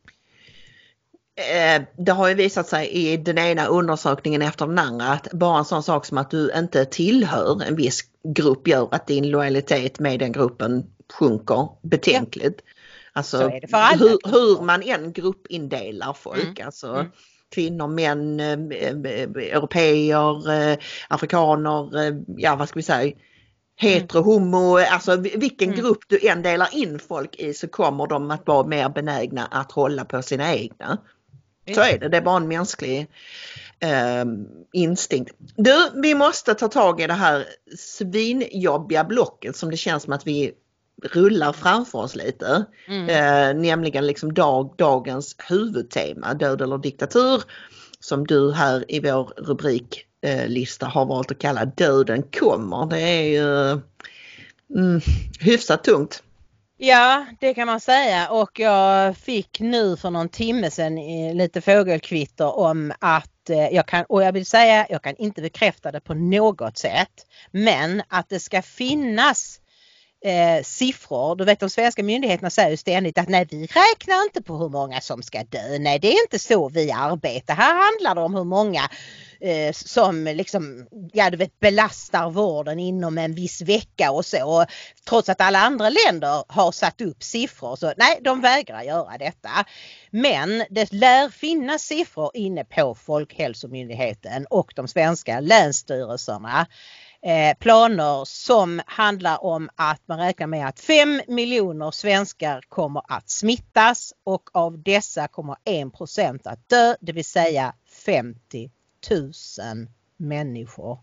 Det har ju visat sig i den ena undersökningen efter den andra att bara en sån sak som att du inte tillhör en viss grupp gör att din lojalitet med den gruppen sjunker betänkligt. Ja. Alltså hur, hur man än gruppindelar folk, mm. alltså mm. kvinnor, män, europeer, afrikaner, ja vad ska vi säga, hetero, homo, alltså vilken grupp du än delar in folk i så kommer de att vara mer benägna att hålla på sina egna. Så är det, det är bara en mänsklig eh, instinkt. Du, vi måste ta tag i det här svinjobbiga blocket som det känns som att vi rullar framför oss lite. Mm. Eh, nämligen liksom dag, dagens huvudtema, död eller diktatur, som du här i vår rubriklista har valt att kalla Döden kommer. Det är ju mm, hyfsat tungt.
Ja, det kan man säga, och jag fick nu för någon timme sedan lite fågelkvitter om att jag kan, och jag vill säga, jag kan inte bekräfta det på något sätt, men att det ska finnas Eh, siffror. Du vet, de svenska myndigheterna säger ju ständigt att nej, vi räknar inte på hur många som ska dö. Nej, det är inte så vi arbetar. Här handlar det om hur många eh, som liksom, ja, du vet, belastar vården inom en viss vecka och så. Och trots att alla andra länder har satt upp siffror, så nej, de vägrar göra detta. Men det lär finnas siffror inne på Folkhälsomyndigheten och de svenska länsstyrelserna. Eh, planer som handlar om att man räknar med att fem miljoner svenskar kommer att smittas, och av dessa kommer en procent att dö, det vill säga femtio tusen människor.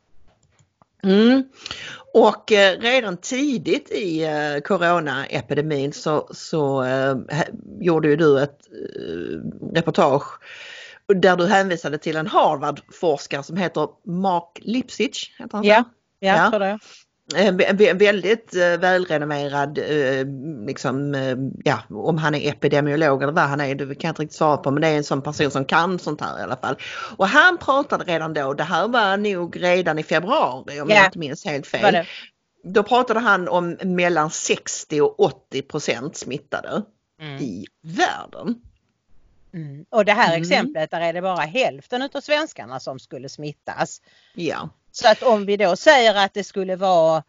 Mm. Och eh, redan tidigt i eh, coronaepidemin så, så eh, gjorde ju du ett eh, reportage där du hänvisade till en Harvard-forskare som heter Mark Lipsitch. Heter han så?
Ja, ja,
ja.
tror det.
Eh, väldigt eh, välrenommerad, eh, liksom, eh, ja, om han är epidemiolog eller vad han är, det kan jag inte riktigt svara på, men det är en sån person som kan sånt här i alla fall. Och han pratade redan då, det här var nog redan i februari om
ja.
jag inte minns helt fel.
Det?
Då pratade han om mellan sextio och åttio procent smittade mm. i världen.
Mm. Och det här
mm.
exemplet, där är det bara hälften av svenskarna som skulle smittas.
Ja.
Så att om vi då säger att det skulle vara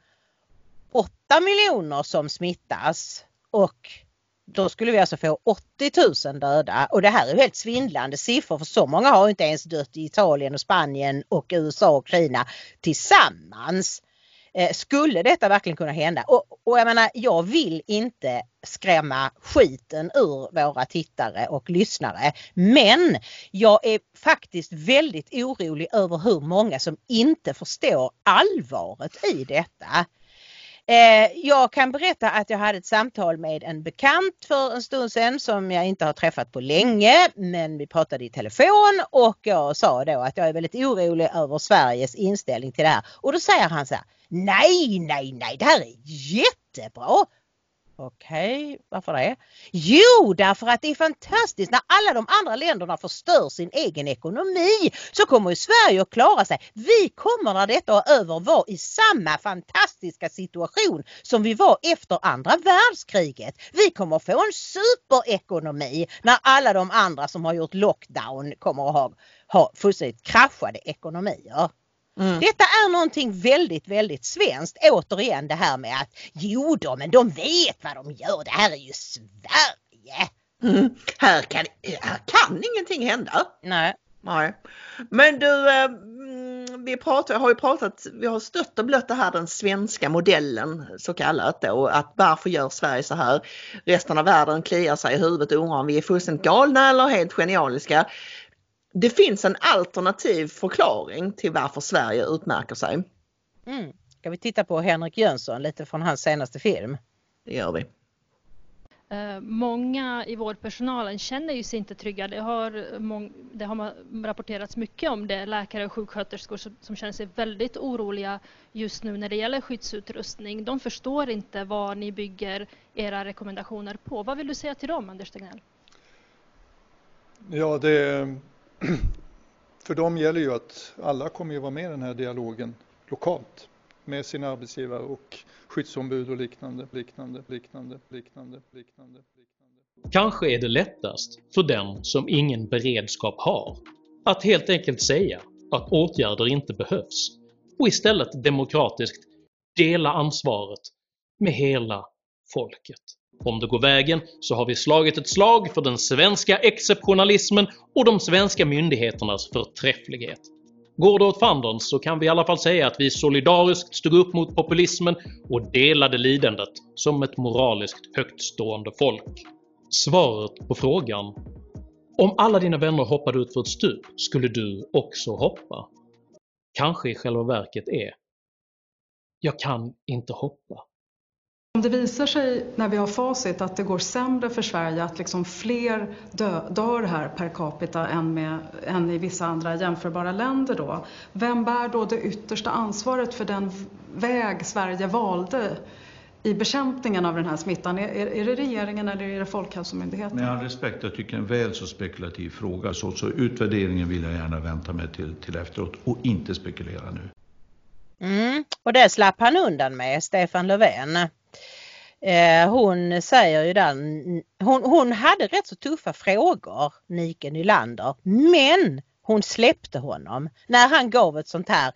åtta miljoner som smittas, och då skulle vi alltså få åttio tusen döda. Och det här är ju helt svindlande siffror, för så många har inte ens dött i Italien och Spanien och U S A och Kina tillsammans. Eh, skulle detta verkligen kunna hända? Och, och jag menar, jag vill inte skrämma skiten ur våra tittare och lyssnare, men jag är faktiskt väldigt orolig över hur många som inte förstår allvaret i detta. Eh, jag kan berätta att jag hade ett samtal med en bekant för en stund sedan som jag inte har träffat på länge, men vi pratade i telefon, och jag sa då att jag är väldigt orolig över Sveriges inställning till det här. Och då säger han så här: nej, nej, nej, det här är jättebra. Okej, okay, varför det? Jo, därför att det är fantastiskt. När alla de andra länderna förstör sin egen ekonomi, så kommer ju Sverige att klara sig. Vi kommer när detta är över vara i samma fantastiska situation som vi var efter andra världskriget. Vi kommer att få en superekonomi när alla de andra som har gjort lockdown kommer att ha, ha fullständigt kraschade ekonomier. Mm. Detta är någonting väldigt, väldigt svenskt. Återigen det här med att jo då, men de vet vad de gör. Det här är ju Sverige.
Mm. Här, kan, här kan ingenting hända.
Nej.
Nej. Men du, vi pratar, har ju pratat, vi har stött och blött det här, den svenska modellen så kallat då, att varför gör Sverige så här? Resten av världen kliar sig i huvudet och undrar om vi är fullständigt galna eller helt genialiska. Det finns en alternativ förklaring till varför Sverige utmärker sig.
Mm. Ska vi titta på Henrik Jönsson lite från hans senaste film?
Det gör vi.
Uh, många i vårdpersonalen känner ju sig inte trygga. Det har, mång- det har rapporterats mycket om det. Läkare och sjuksköterskor som, som känner sig väldigt oroliga just nu när det gäller skyddsutrustning. De förstår inte vad ni bygger era rekommendationer på. Vad vill du säga till dem, Anders Tegnell?
Ja, det, för dem gäller ju att alla kommer att vara med i den här dialogen lokalt med sina arbetsgivare och skyddsombud och liknande, liknande, liknande, liknande, liknande, liknande.
Kanske är det lättast för den som ingen beredskap har att helt enkelt säga att åtgärder inte behövs och istället demokratiskt dela ansvaret med hela folket. Om det går vägen så har vi slagit ett slag för den svenska exceptionalismen och de svenska myndigheternas förträfflighet. Går det åt fandern så kan vi i alla fall säga att vi solidariskt stod upp mot populismen och delade lidandet som ett moraliskt högtstående folk. Svaret på frågan: om alla dina vänner hoppade ut för ett stup, skulle du också hoppa? Kanske i själva verket är: jag kan inte hoppa.
Om det visar sig när vi har facit att det går sämre för Sverige, att liksom fler dö, dör här per capita än, med, än i vissa andra jämförbara länder då, vem bär då det yttersta ansvaret för den väg Sverige valde i bekämpningen av den här smittan? Är, är det regeringen eller är det Folkhälsomyndigheten?
Med all respekt, jag tycker en väl så spekulativ fråga. Så, så utvärderingen vill jag gärna vänta med till, till efteråt och inte spekulera nu.
Mm, och det slapp han undan med, Stefan Löfven. Eh, hon säger ju där, hon, hon hade rätt så tuffa frågor, Nike Nylander, men hon släppte honom när han gav ett sånt här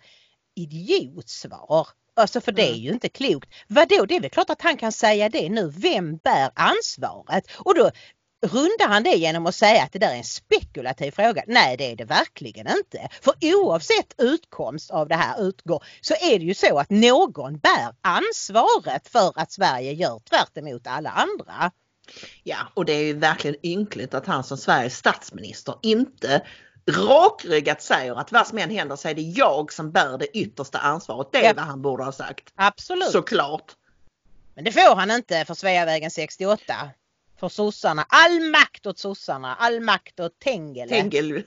idiotsvar. Alltså för det är ju inte klokt. Vadå? Det är väl klart att han kan säga det nu. Vem bär ansvaret? Och då rundar han det genom att säga att det där är en spekulativ fråga. Nej, det är det verkligen inte. För oavsett utkomst av det här utgår så är det ju så att någon bär ansvaret för att Sverige gör tvärt emot alla andra.
Ja, och det är ju verkligen ynkligt att han som Sveriges statsminister inte rakryggat säger att vad som än händer så är det jag som bär det yttersta ansvaret. Det är ja. vad han borde ha sagt.
Absolut.
Såklart.
Men det får han inte för Sveavägen sextioåtta. För sossarna. All makt åt sossarna. All makt åt Tengel.
Tengel.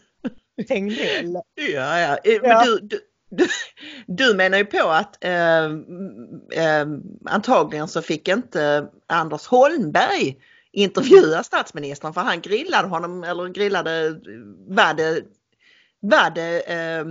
Tengel.
Ja, ja. Men ja. Du, du, du, du menar ju på att eh, eh, antagligen så fick inte Anders Holmberg intervjua statsministern för han grillade honom eller grillade var det, var det eh,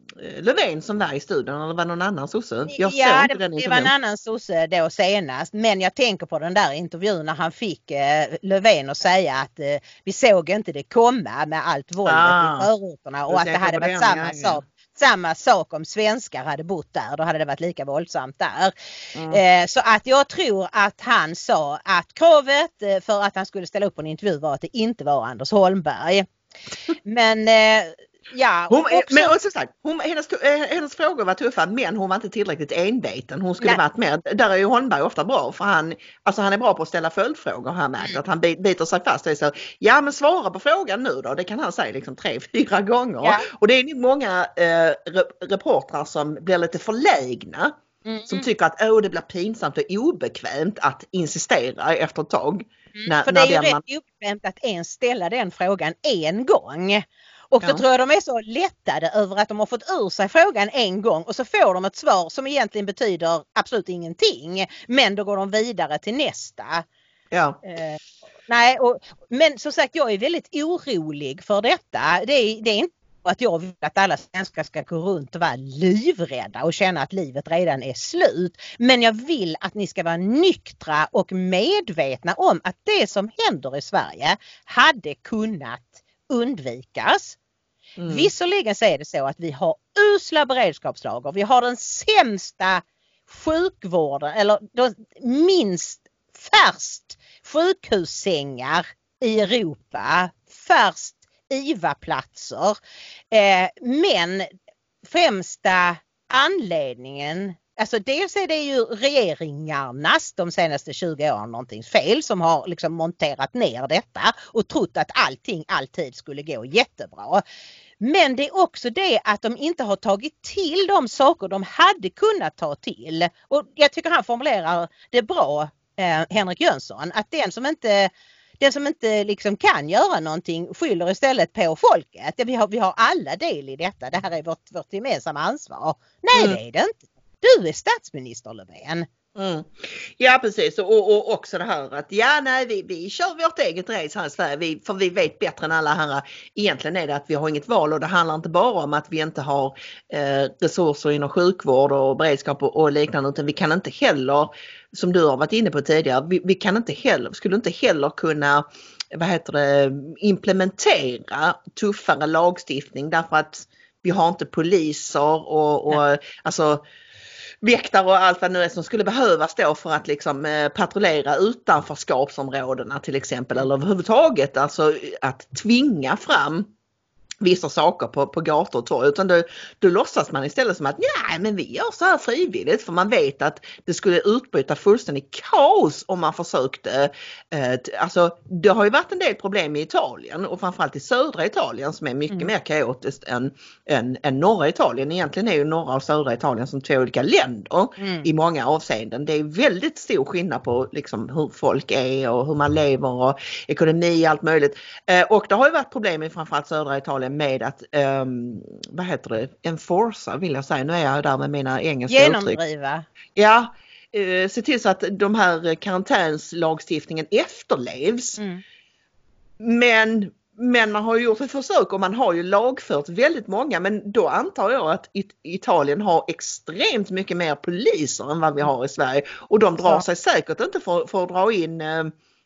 Löfven som var i studion eller var någon annan sosse? Jag
ja, det, det var en annan sosse då senast, men jag tänker på den där intervjun när han fick eh, Löfven att säga att eh, vi såg inte det komma med allt våldet ah, i förorterna och att det hade varit samma gången. sak. Samma sak om svenskar hade bott där, då hade det varit lika våldsamt där. Mm. Eh, så att jag tror att han sa att kravet för att han skulle ställa upp på en intervju var att det inte var Anders Holmberg. Men eh, ja.
Hon, också, men också sagt, hon, hennes, hennes frågor var tuffa men hon var inte tillräckligt enveten. Hon skulle nej. varit med. Där är ju Holmberg ofta bra för han, alltså han är bra på att ställa följdfrågor. Han märkt mm. att han biter sig fast och så, ja men svara på frågan nu då. Det kan han säga liksom tre, fyra gånger. Ja. Och det är nog många eh, reportrar som blir lite förlägna. Mm. Som tycker att oh, det blir pinsamt och obekvämt att insistera efter ett tag.
Mm. När, för det är ju rätt man... obekvämt att ens ställa den frågan en gång. Och så ja. tror jag de är så lättade över att de har fått ur sig frågan en gång och så får de ett svar som egentligen betyder absolut ingenting. Men då går de vidare till nästa.
Ja.
Eh, nej, och, men som sagt jag är väldigt orolig för detta. Det är, det är inte att jag vill att alla svenskar ska gå runt och vara livrädda och känna att livet redan är slut. Men jag vill att ni ska vara nyktra och medvetna om att det som händer i Sverige hade kunnat undvikas. Mm. Visserligen så är det så att vi har usla beredskapslager. Vi har den sämsta sjukvården eller minst färst sjukhussängar i Europa. Färst I V A-platser. Eh, men främsta anledningen, alltså dels är det ju regeringarnas de senaste tjugo åren någonting fel som har liksom monterat ner detta och trott att allting alltid skulle gå jättebra. Men det är också det att de inte har tagit till de saker de hade kunnat ta till. Och jag tycker han formulerar det bra, eh, Henrik Jönsson, att den som inte Den som inte liksom kan göra någonting skyller istället på folket. Vi har, vi har alla del i detta. Det här är vårt, vårt gemensamma ansvar. Nej, mm. det är det inte. Du är statsminister, Löfven.
Mm. Ja, precis. Och, och också det här att ja, nej, vi, vi kör vårt eget race här i Sverige. Vi, för vi vet bättre än alla andra. Egentligen är det att vi har inget val och det handlar inte bara om att vi inte har eh, resurser inom sjukvård och beredskap och, och liknande. Utan vi kan inte heller, som du har varit inne på tidigare, vi, vi kan inte heller, skulle inte heller kunna vad heter det, implementera tuffare lagstiftning därför att vi har inte poliser och, och alltså väktare och allt vad nu är som skulle behövas då för att liksom eh, patrullera utanförskapsområdena till exempel eller överhuvudtaget alltså att tvinga fram vissa saker på, på gator och torg utan då, då låtsas man istället som att nej men vi gör så här frivilligt för man vet att det skulle utbryta fullständigt kaos om man försökte eh, alltså det har ju varit en del problem i Italien och framförallt i södra Italien som är mycket mm. mer kaotiskt än, än, än norra Italien. Egentligen är ju norra och södra Italien som två olika länder mm. i många avseenden. Det är väldigt stor skillnad på liksom hur folk är och hur man lever och ekonomi och allt möjligt. Eh, och det har ju varit problem i framförallt södra Italien med att, um, vad heter det, enforca vill jag säga, nu är jag där med mina engelska
Genomdriva.
uttryck. Ja, eh, se till så att de här karantänslagstiftningen efterlevs. Mm. Men, men man har ju gjort ett försök och man har ju lagfört väldigt många, men då antar jag att it- Italien har extremt mycket mer poliser än vad vi har i Sverige och de drar sig säkert inte för, för att dra in eh,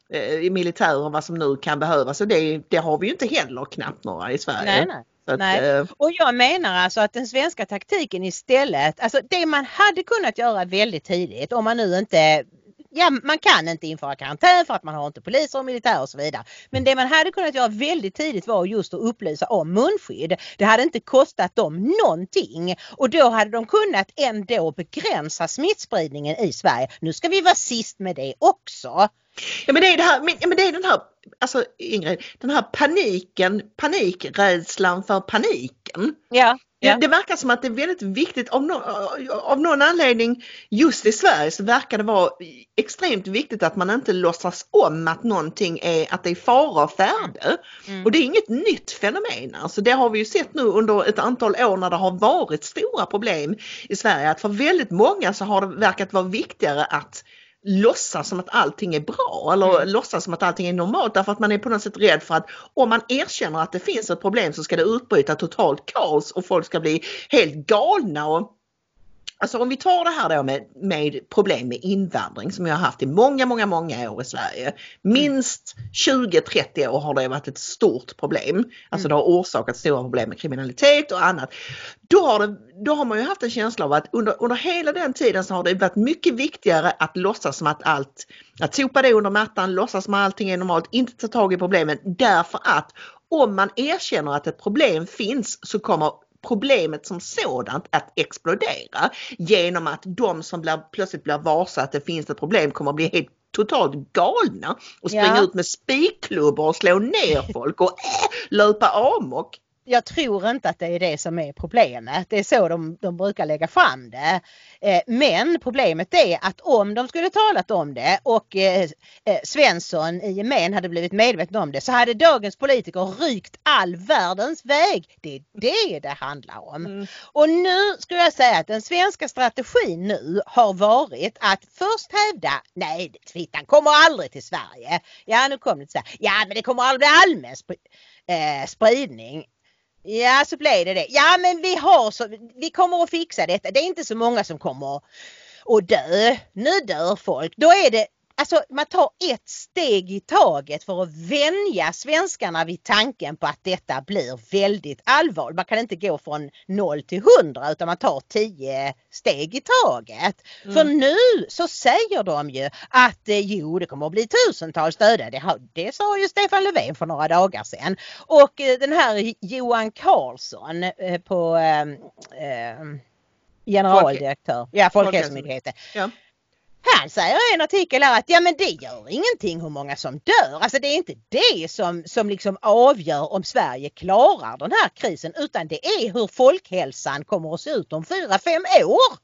i militären vad som nu kan behövas, så det, det har vi ju inte heller knappt några i Sverige.
Nej, nej.
Att,
nej.
eh,
Och jag menar alltså att den svenska taktiken istället, alltså det man hade kunnat göra väldigt tidigt om man nu inte, ja man kan inte införa karantän för att man har inte poliser och militär och så vidare. Men det man hade kunnat göra väldigt tidigt var just att upplysa om munskydd. Det hade inte kostat dem någonting och då hade de kunnat ändå begränsa smittspridningen i Sverige. Nu ska vi vara sist med det också.
Ja men det är det här, men, ja, men det är den här, alltså Ingrid, den här paniken, panikrädslan för paniken.
Ja. Ja.
Det, det verkar som att det är väldigt viktigt, av, no, av någon anledning just i Sverige så verkar det vara extremt viktigt att man inte låtsas om att någonting är, att det är fara och färde. Mm. Och det är inget nytt fenomen. Alltså det har vi ju sett nu under ett antal år när det har varit stora problem i Sverige. Att för väldigt många så har det verkat vara viktigare att låtsas som att allting är bra eller mm. låtsas som att allting är normalt därför att man är på något sätt rädd för att om man erkänner att det finns ett problem så ska det utbryta totalt kaos och folk ska bli helt galna. Och alltså om vi tar det här då med, med problem med invandring som jag har haft i många, många, många år i Sverige. Minst tjugo till trettio år har det varit ett stort problem. Alltså det har orsakat stora problem med kriminalitet och annat. Då har, det, då har man ju haft en känsla av att under, under hela den tiden så har det varit mycket viktigare att låtsas som att allt, att sopa det under mattan, låtsas som att allting är normalt, inte ta tag i problemen därför att om man erkänner att ett problem finns så kommer problemet som sådant att explodera genom att de som blir, plötsligt blir varsa att det finns ett problem kommer att bli helt totalt galna och springa
ja.
ut med spikklubbor och slå ner folk och äh, löpa amok.
Jag tror inte att det är det som är problemet. Det är så de, de brukar lägga fram det. Eh, men problemet är att om de skulle talat om det och eh, eh, Svensson i gemen hade blivit medveten om det så hade dagens politiker rykt all världens väg. Det är det det handlar om. Mm. Och nu skulle jag säga att den svenska strategin nu har varit att först hävda, nej, smittan kommer aldrig till Sverige. Ja, nu kommer det till Sverige. Ja, men det kommer aldrig bli allmän sp- eh, spridning. Ja, så blev det det. Ja, men vi har så, vi kommer att fixa detta. Det är inte så många som kommer att dö. Nu dör folk. Då är det, alltså man tar ett steg i taget för att vänja svenskarna vid tanken på att detta blir väldigt allvarligt. Man kan inte gå från noll till hundra utan man tar tio steg i taget. Mm. För nu så säger de ju att eh, jo, det kommer att bli tusentals döda. Det, har, det sa ju Stefan Löfven för några dagar sedan. Och eh, den här Johan Carlsson eh, på eh, eh, generaldirektör, ja, Folkhälsomyndigheten. Ja. Han säger i en artikel här att ja men det gör ingenting hur många som dör. Alltså det är inte det som, som liksom avgör om Sverige klarar den här krisen utan det är hur folkhälsan kommer att se ut om fyra, fem år.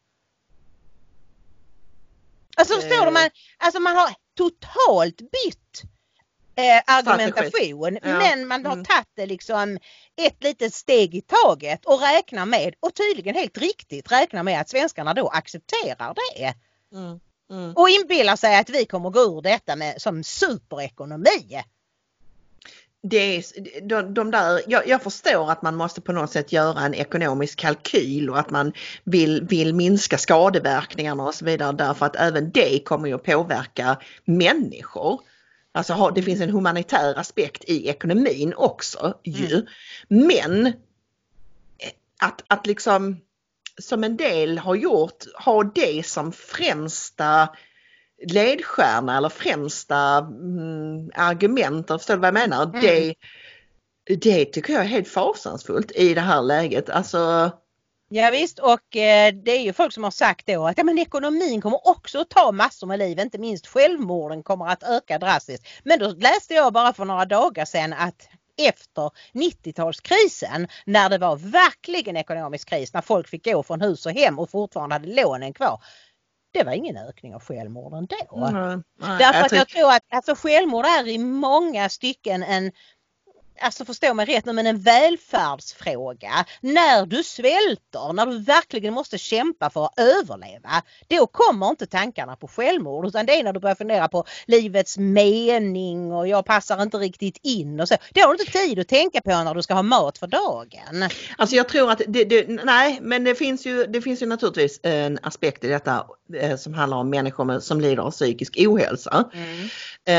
Alltså förstår du, man, alltså man har totalt bytt eh, argumentation ja. Men man har mm. tagit det liksom ett litet steg i taget och räknar med, och tydligen helt riktigt räknar med att svenskarna då accepterar det. Mm. Mm. Och inbillar sig att vi kommer gå ur detta med, som superekonomi.
Det är, de, de där, jag, jag förstår att man måste på något sätt göra en ekonomisk kalkyl och att man vill, vill minska skadeverkningarna och så vidare därför att även det kommer ju att påverka människor. Alltså det finns en humanitär aspekt i ekonomin också ju. Mm. Men att, att liksom som en del har gjort, har det som främsta ledstjärna eller främsta mm, argument, förstår du vad jag menar? Mm. Det, det tycker jag är helt fasansfullt i det här läget. Alltså...
Ja visst, och eh, det är ju folk som har sagt då att ja, men ekonomin kommer också att ta massor med liv, inte minst självmorden kommer att öka drastiskt. Men då läste jag bara för några dagar sedan att efter nittiotalskrisen, när det var verkligen ekonomisk kris, när folk fick gå från hus och hem och fortfarande hade lånen kvar, det var ingen ökning av självmorden då. Mm, nej, Därför jag att jag tror att alltså, självmord är i många stycken en, alltså förstå mig rätt nu, men en välfärdsfråga. När du svälter, när du verkligen måste kämpa för att överleva, då kommer inte tankarna på självmord, utan det är när du börjar fundera på livets mening och jag passar inte riktigt in och så. Det har du inte tid att tänka på när du ska ha mat för dagen.
Alltså jag tror att det, det, nej, men det finns ju det finns ju naturligtvis en aspekt i detta eh, som handlar om människor med, som lider av psykisk ohälsa. Mm.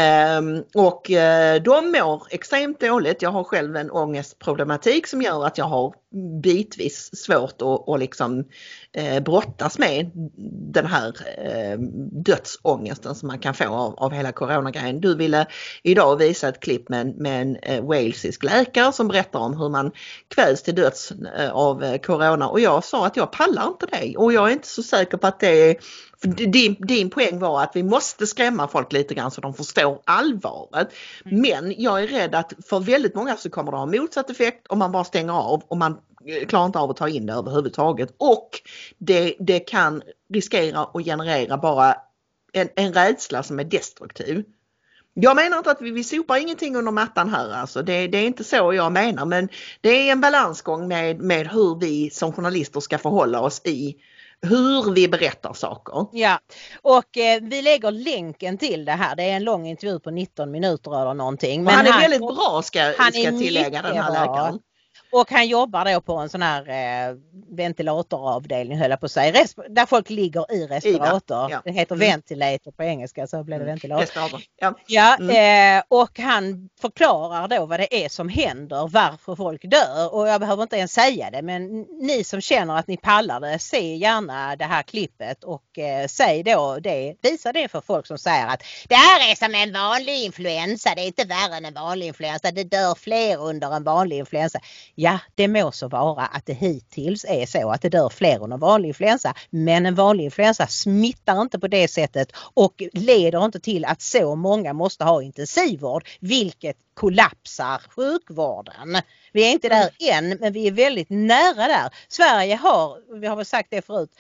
Eh, och eh, de mår extremt dåligt. Jag har själv en ångestproblematik som gör att jag har bitvis svårt att, att liksom, eh, brottas med den här eh, dödsångesten som man kan få av, av hela coronagrejen. Du ville idag visa ett klipp med, med en eh, walesisk läkare som berättar om hur man kvävs till döds eh, av eh, corona, och jag sa att jag pallar inte det, och jag är inte så säker på att det är. För din, din poäng var att vi måste skrämma folk lite grann så de förstår allvaret. Mm. Men jag är rädd att för väldigt många så kommer det ha motsatt effekt om man bara stänger av och man klarar inte av att ta in det överhuvudtaget. Och det, det kan riskera att generera bara en, en rädsla som är destruktiv. Jag menar inte att vi, vi sopar ingenting under mattan här, alltså. det, det är inte så jag menar, men det är en balansgång med, med hur vi som journalister ska förhålla oss i hur vi berättar saker.
Ja, och eh, vi lägger länken till det här. Det är en lång intervju på nitton minuter eller någonting. Men
han är
han,
väldigt bra ska,
han
ska tillägga den här läkaren.
Och han jobbar då på en sån här eh, ventilatoravdelning, höll jag på att säga, Resp- där folk ligger i respirator. Ja. Det heter mm. ventilator på engelska, så blir det mm. ventilator. Ja,
ja
mm. eh, och han förklarar då vad det är som händer, varför folk dör. Och jag behöver inte ens säga det, men ni som känner att ni pallar det, se gärna det här klippet och eh, säg då det, visa det för folk som säger att det här är som en vanlig influensa, det är inte värre än en vanlig influensa, det dör fler under en vanlig influensa. Ja, det må så vara att det hittills är så att det dör fler än en vanlig influensa. Men en vanlig influensa smittar inte på det sättet och leder inte till att så många måste ha intensivvård, vilket kollapsar sjukvården. Vi är inte där än, men vi är väldigt nära där. Sverige har, vi har väl sagt det förut,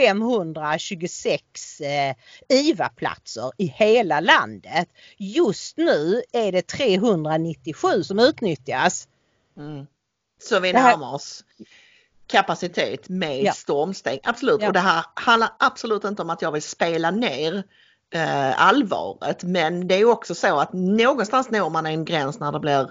femhundratjugosex eh, I V A-platser i hela landet. Just nu är det trehundranittiosju som utnyttjas.
Mm. Så vi närmar oss kapacitet med ja. stormsteg. Absolut. Ja. Och det här handlar absolut inte om att jag vill spela ner eh, allvaret. Men det är också så att någonstans når man en gräns när det blir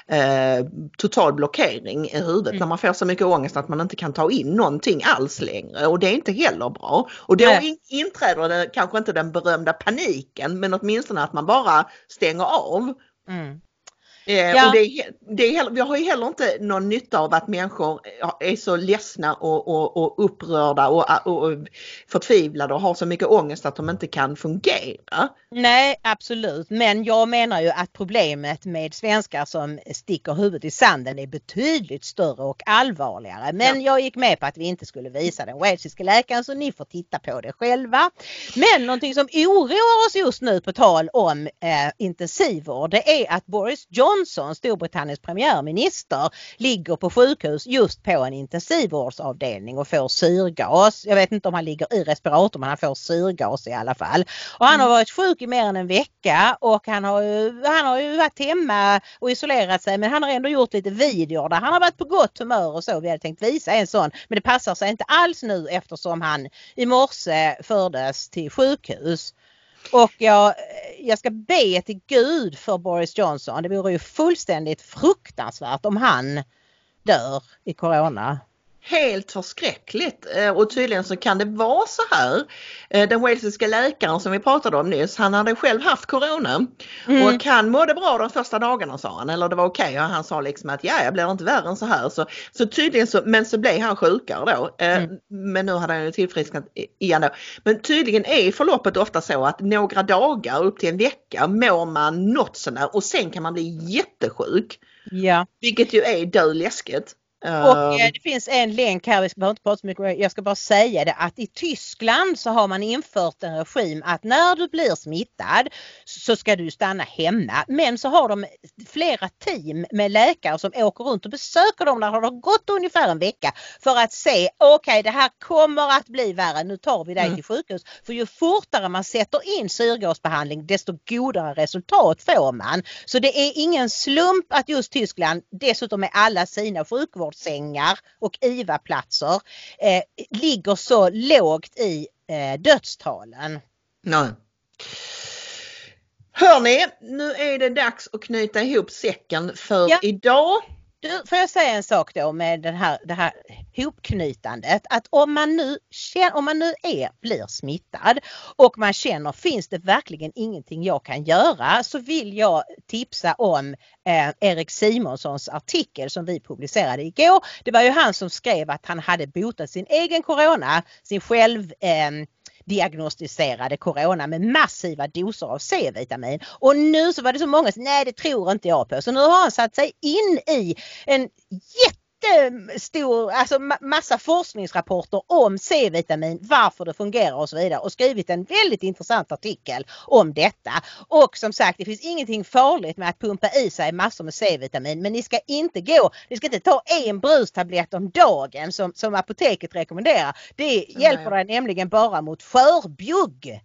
eh, total blockering i huvudet. Mm. När man får så mycket ångest att man inte kan ta in någonting alls längre. Och det är inte heller bra. Och då Nej. inträder det kanske inte den berömda paniken, men åtminstone att man bara stänger av. Mm. Ja. Och det är, det är, vi har ju heller inte någon nytta av att människor är så ledsna och, och, och upprörda och, och, och förtvivlade och har så mycket ångest att de inte kan fungera.
Nej, absolut. Men jag menar ju att problemet med svenskar som sticker huvudet i sanden är betydligt större och allvarligare. Men ja. jag gick med på att vi inte skulle visa den walesiska läkaren, så ni får titta på det själva. Men någonting som oroar oss just nu på tal om eh, intensivvård, det är att Boris Johnson, Storbritanniens premiärminister, ligger på sjukhus just på en intensivvårdsavdelning och får syrgas. Jag vet inte om han ligger i respirator, men han får syrgas i alla fall. Och han har varit sjuk i mer än en vecka och han har ju, han har ju varit hemma och isolerat sig, men han har ändå gjort lite videor där han har varit på gott humör och så. Vi hade tänkt visa en sån, men det passar sig inte alls nu eftersom han i morse fördes till sjukhus. Och jag, jag ska be till Gud för Boris Johnson. Det vore ju fullständigt fruktansvärt om han dör i corona.
Helt förskräckligt, och tydligen så kan det vara så här. Den walesiska läkaren som vi pratade om nyss, han hade själv haft corona mm. och han mådde bra de första dagarna, sa han, eller det var okej, okay. Och han sa liksom att ja, jag blir inte värre än så här, så, så tydligen så, men så blev han sjukare då mm. men nu hade han ju tillfrisknat igen då. Men tydligen är förloppet ofta så att några dagar upp till en vecka mår man något sådär och sen kan man bli jättesjuk.
Ja.
Vilket ju är dödläskigt.
Och eh, det finns en länk här, vi ska inte prata så mycket, jag ska bara säga det, att i Tyskland så har man infört en regim att när du blir smittad så ska du stanna hemma. Men så har de flera team med läkare som åker runt och besöker dem när det har gått ungefär en vecka för att se, okej okay, det här kommer att bli värre, nu tar vi dig mm. till sjukhus. För ju fortare man sätter in syrgasbehandling desto godare resultat får man. Så det är ingen slump att just Tyskland dessutom med alla sina sjukvård sängar och I V A-platser eh, ligger så lågt i eh, dödstalen.
Nej. Hörrni, nu är det dags att knyta ihop säcken för ja. idag.
Du, får jag säga en sak då med den här, det här hopknytandet, att om man nu, känner, om man nu är, blir smittad och man känner finns det verkligen ingenting jag kan göra, så vill jag tipsa om eh, Erik Simonssons artikel som vi publicerade igår. Det var ju han som skrev att han hade botat sin egen corona, sin själv eh, diagnostiserade corona med massiva doser av C-vitamin. Och nu så var det så många som nej det tror inte jag på. Så nu har han satt sig in i en jättestor, alltså massa forskningsrapporter om C-vitamin, varför det fungerar och så vidare och skrivit en väldigt intressant artikel om detta. Och som sagt, det finns ingenting farligt med att pumpa i sig massor med C-vitamin, men ni ska inte gå, ni ska inte ta en brustablett om dagen som, som apoteket rekommenderar. Det hjälper dig nämligen bara mot skörbjugg.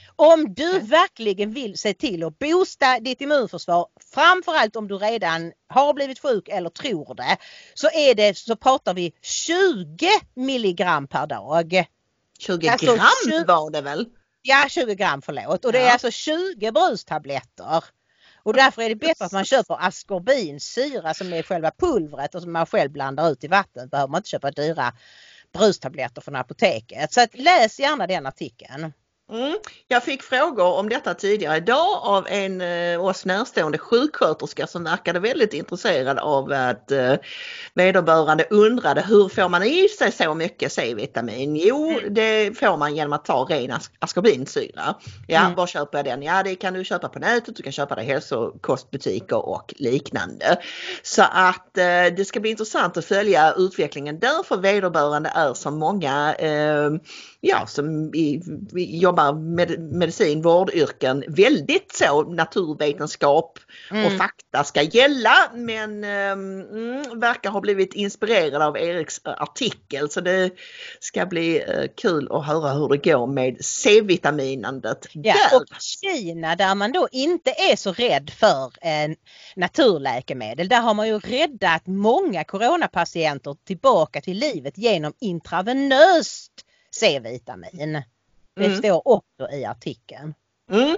Om du verkligen vill se till att boosta ditt immunförsvar, framförallt om du redan har blivit sjuk eller tror det, så är det, så pratar vi tjugo milligram per dag.
tjugo alltså gram tjugo, var det väl?
Ja, tjugo gram, förlåt. Och det ja. är alltså tjugo brustabletter. Och därför är det bättre att man köper askorbinsyra som är själva pulvret och som man själv blandar ut i vatten. Behöver man inte köpa dyra brustabletter från apoteket. Så att läs gärna den artikeln.
Mm. Jag fick frågor om detta tidigare idag av en eh, oss närstående sjuksköterska som verkade väldigt intresserad av att eh, vederbörande undrade hur får man i sig så mycket C-vitamin? Jo, mm. det får man genom att ta ren ask- askorbinsyra. Ja, mm. var köper jag den? Ja, det kan du köpa på nätet, du kan köpa det i hälsokostbutiker och liknande. Så att eh, det ska bli intressant att följa utvecklingen därför vederbörande är som många eh, ja, som i, vi jobbar med medicin, vårdyrken, väldigt så naturvetenskap mm. och fakta ska gälla, men mm, verkar ha blivit inspirerad av Eriks artikel, så det ska bli uh, kul att höra hur det går med C-vitaminandet.
Ja, och Kina där man då inte är så rädd för eh, naturläkemedel, där har man ju räddat många coronapatienter tillbaka till livet genom intravenöst C-vitamin. Det mm. står också i artikeln.
Mm.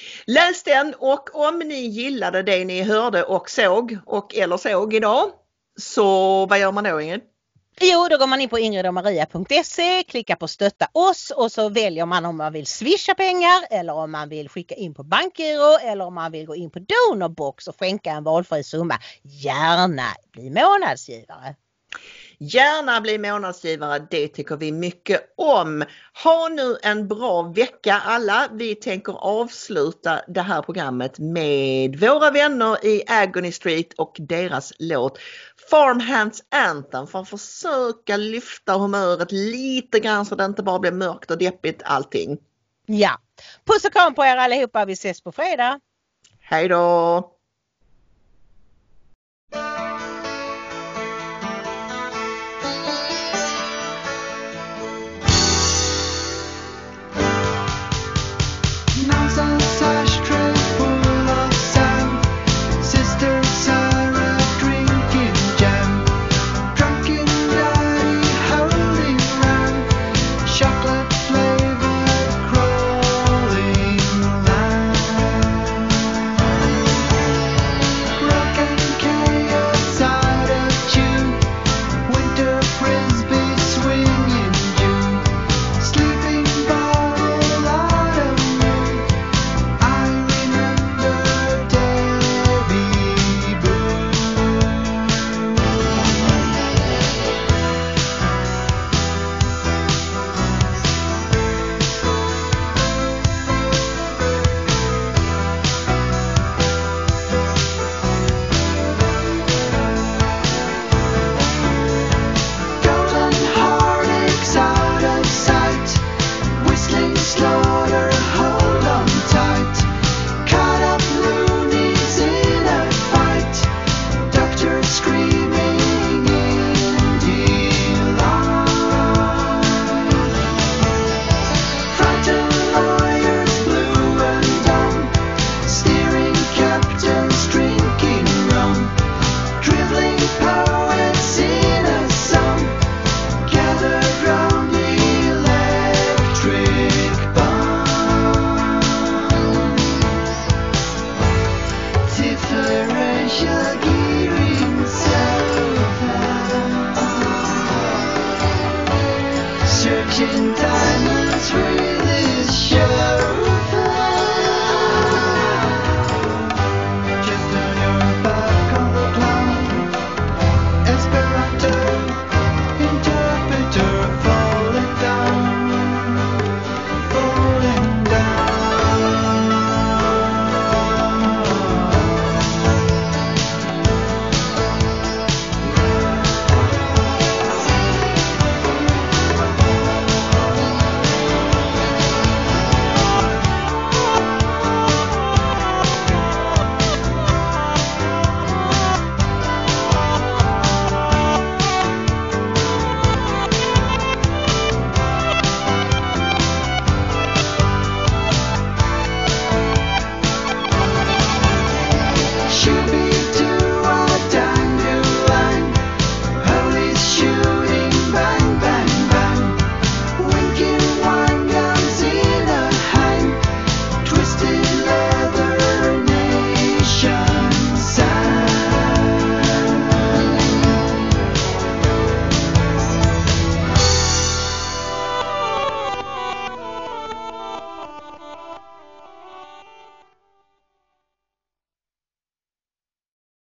Läs den, och om ni gillade det ni hörde och såg och eller såg idag, så vad gör man då, Ingrid?
Jo, då går man in på ingrid och maria punkt se, klickar på stötta oss och så väljer man om man vill swisha pengar eller om man vill skicka in på bankgiro eller om man vill gå in på donorbox och skänka en valfri summa. Gärna bli månadsgivare.
Gärna bli månadsgivare, det tycker vi mycket om. Ha nu en bra vecka alla. Vi tänker avsluta det här programmet med våra vänner i Agony Street och deras låt Farmhands Anthem, för att försöka lyfta humöret lite grann så det inte bara blir mörkt och deppigt allting.
Ja, puss och kram på er allihopa, vi ses på fredag.
Hej då!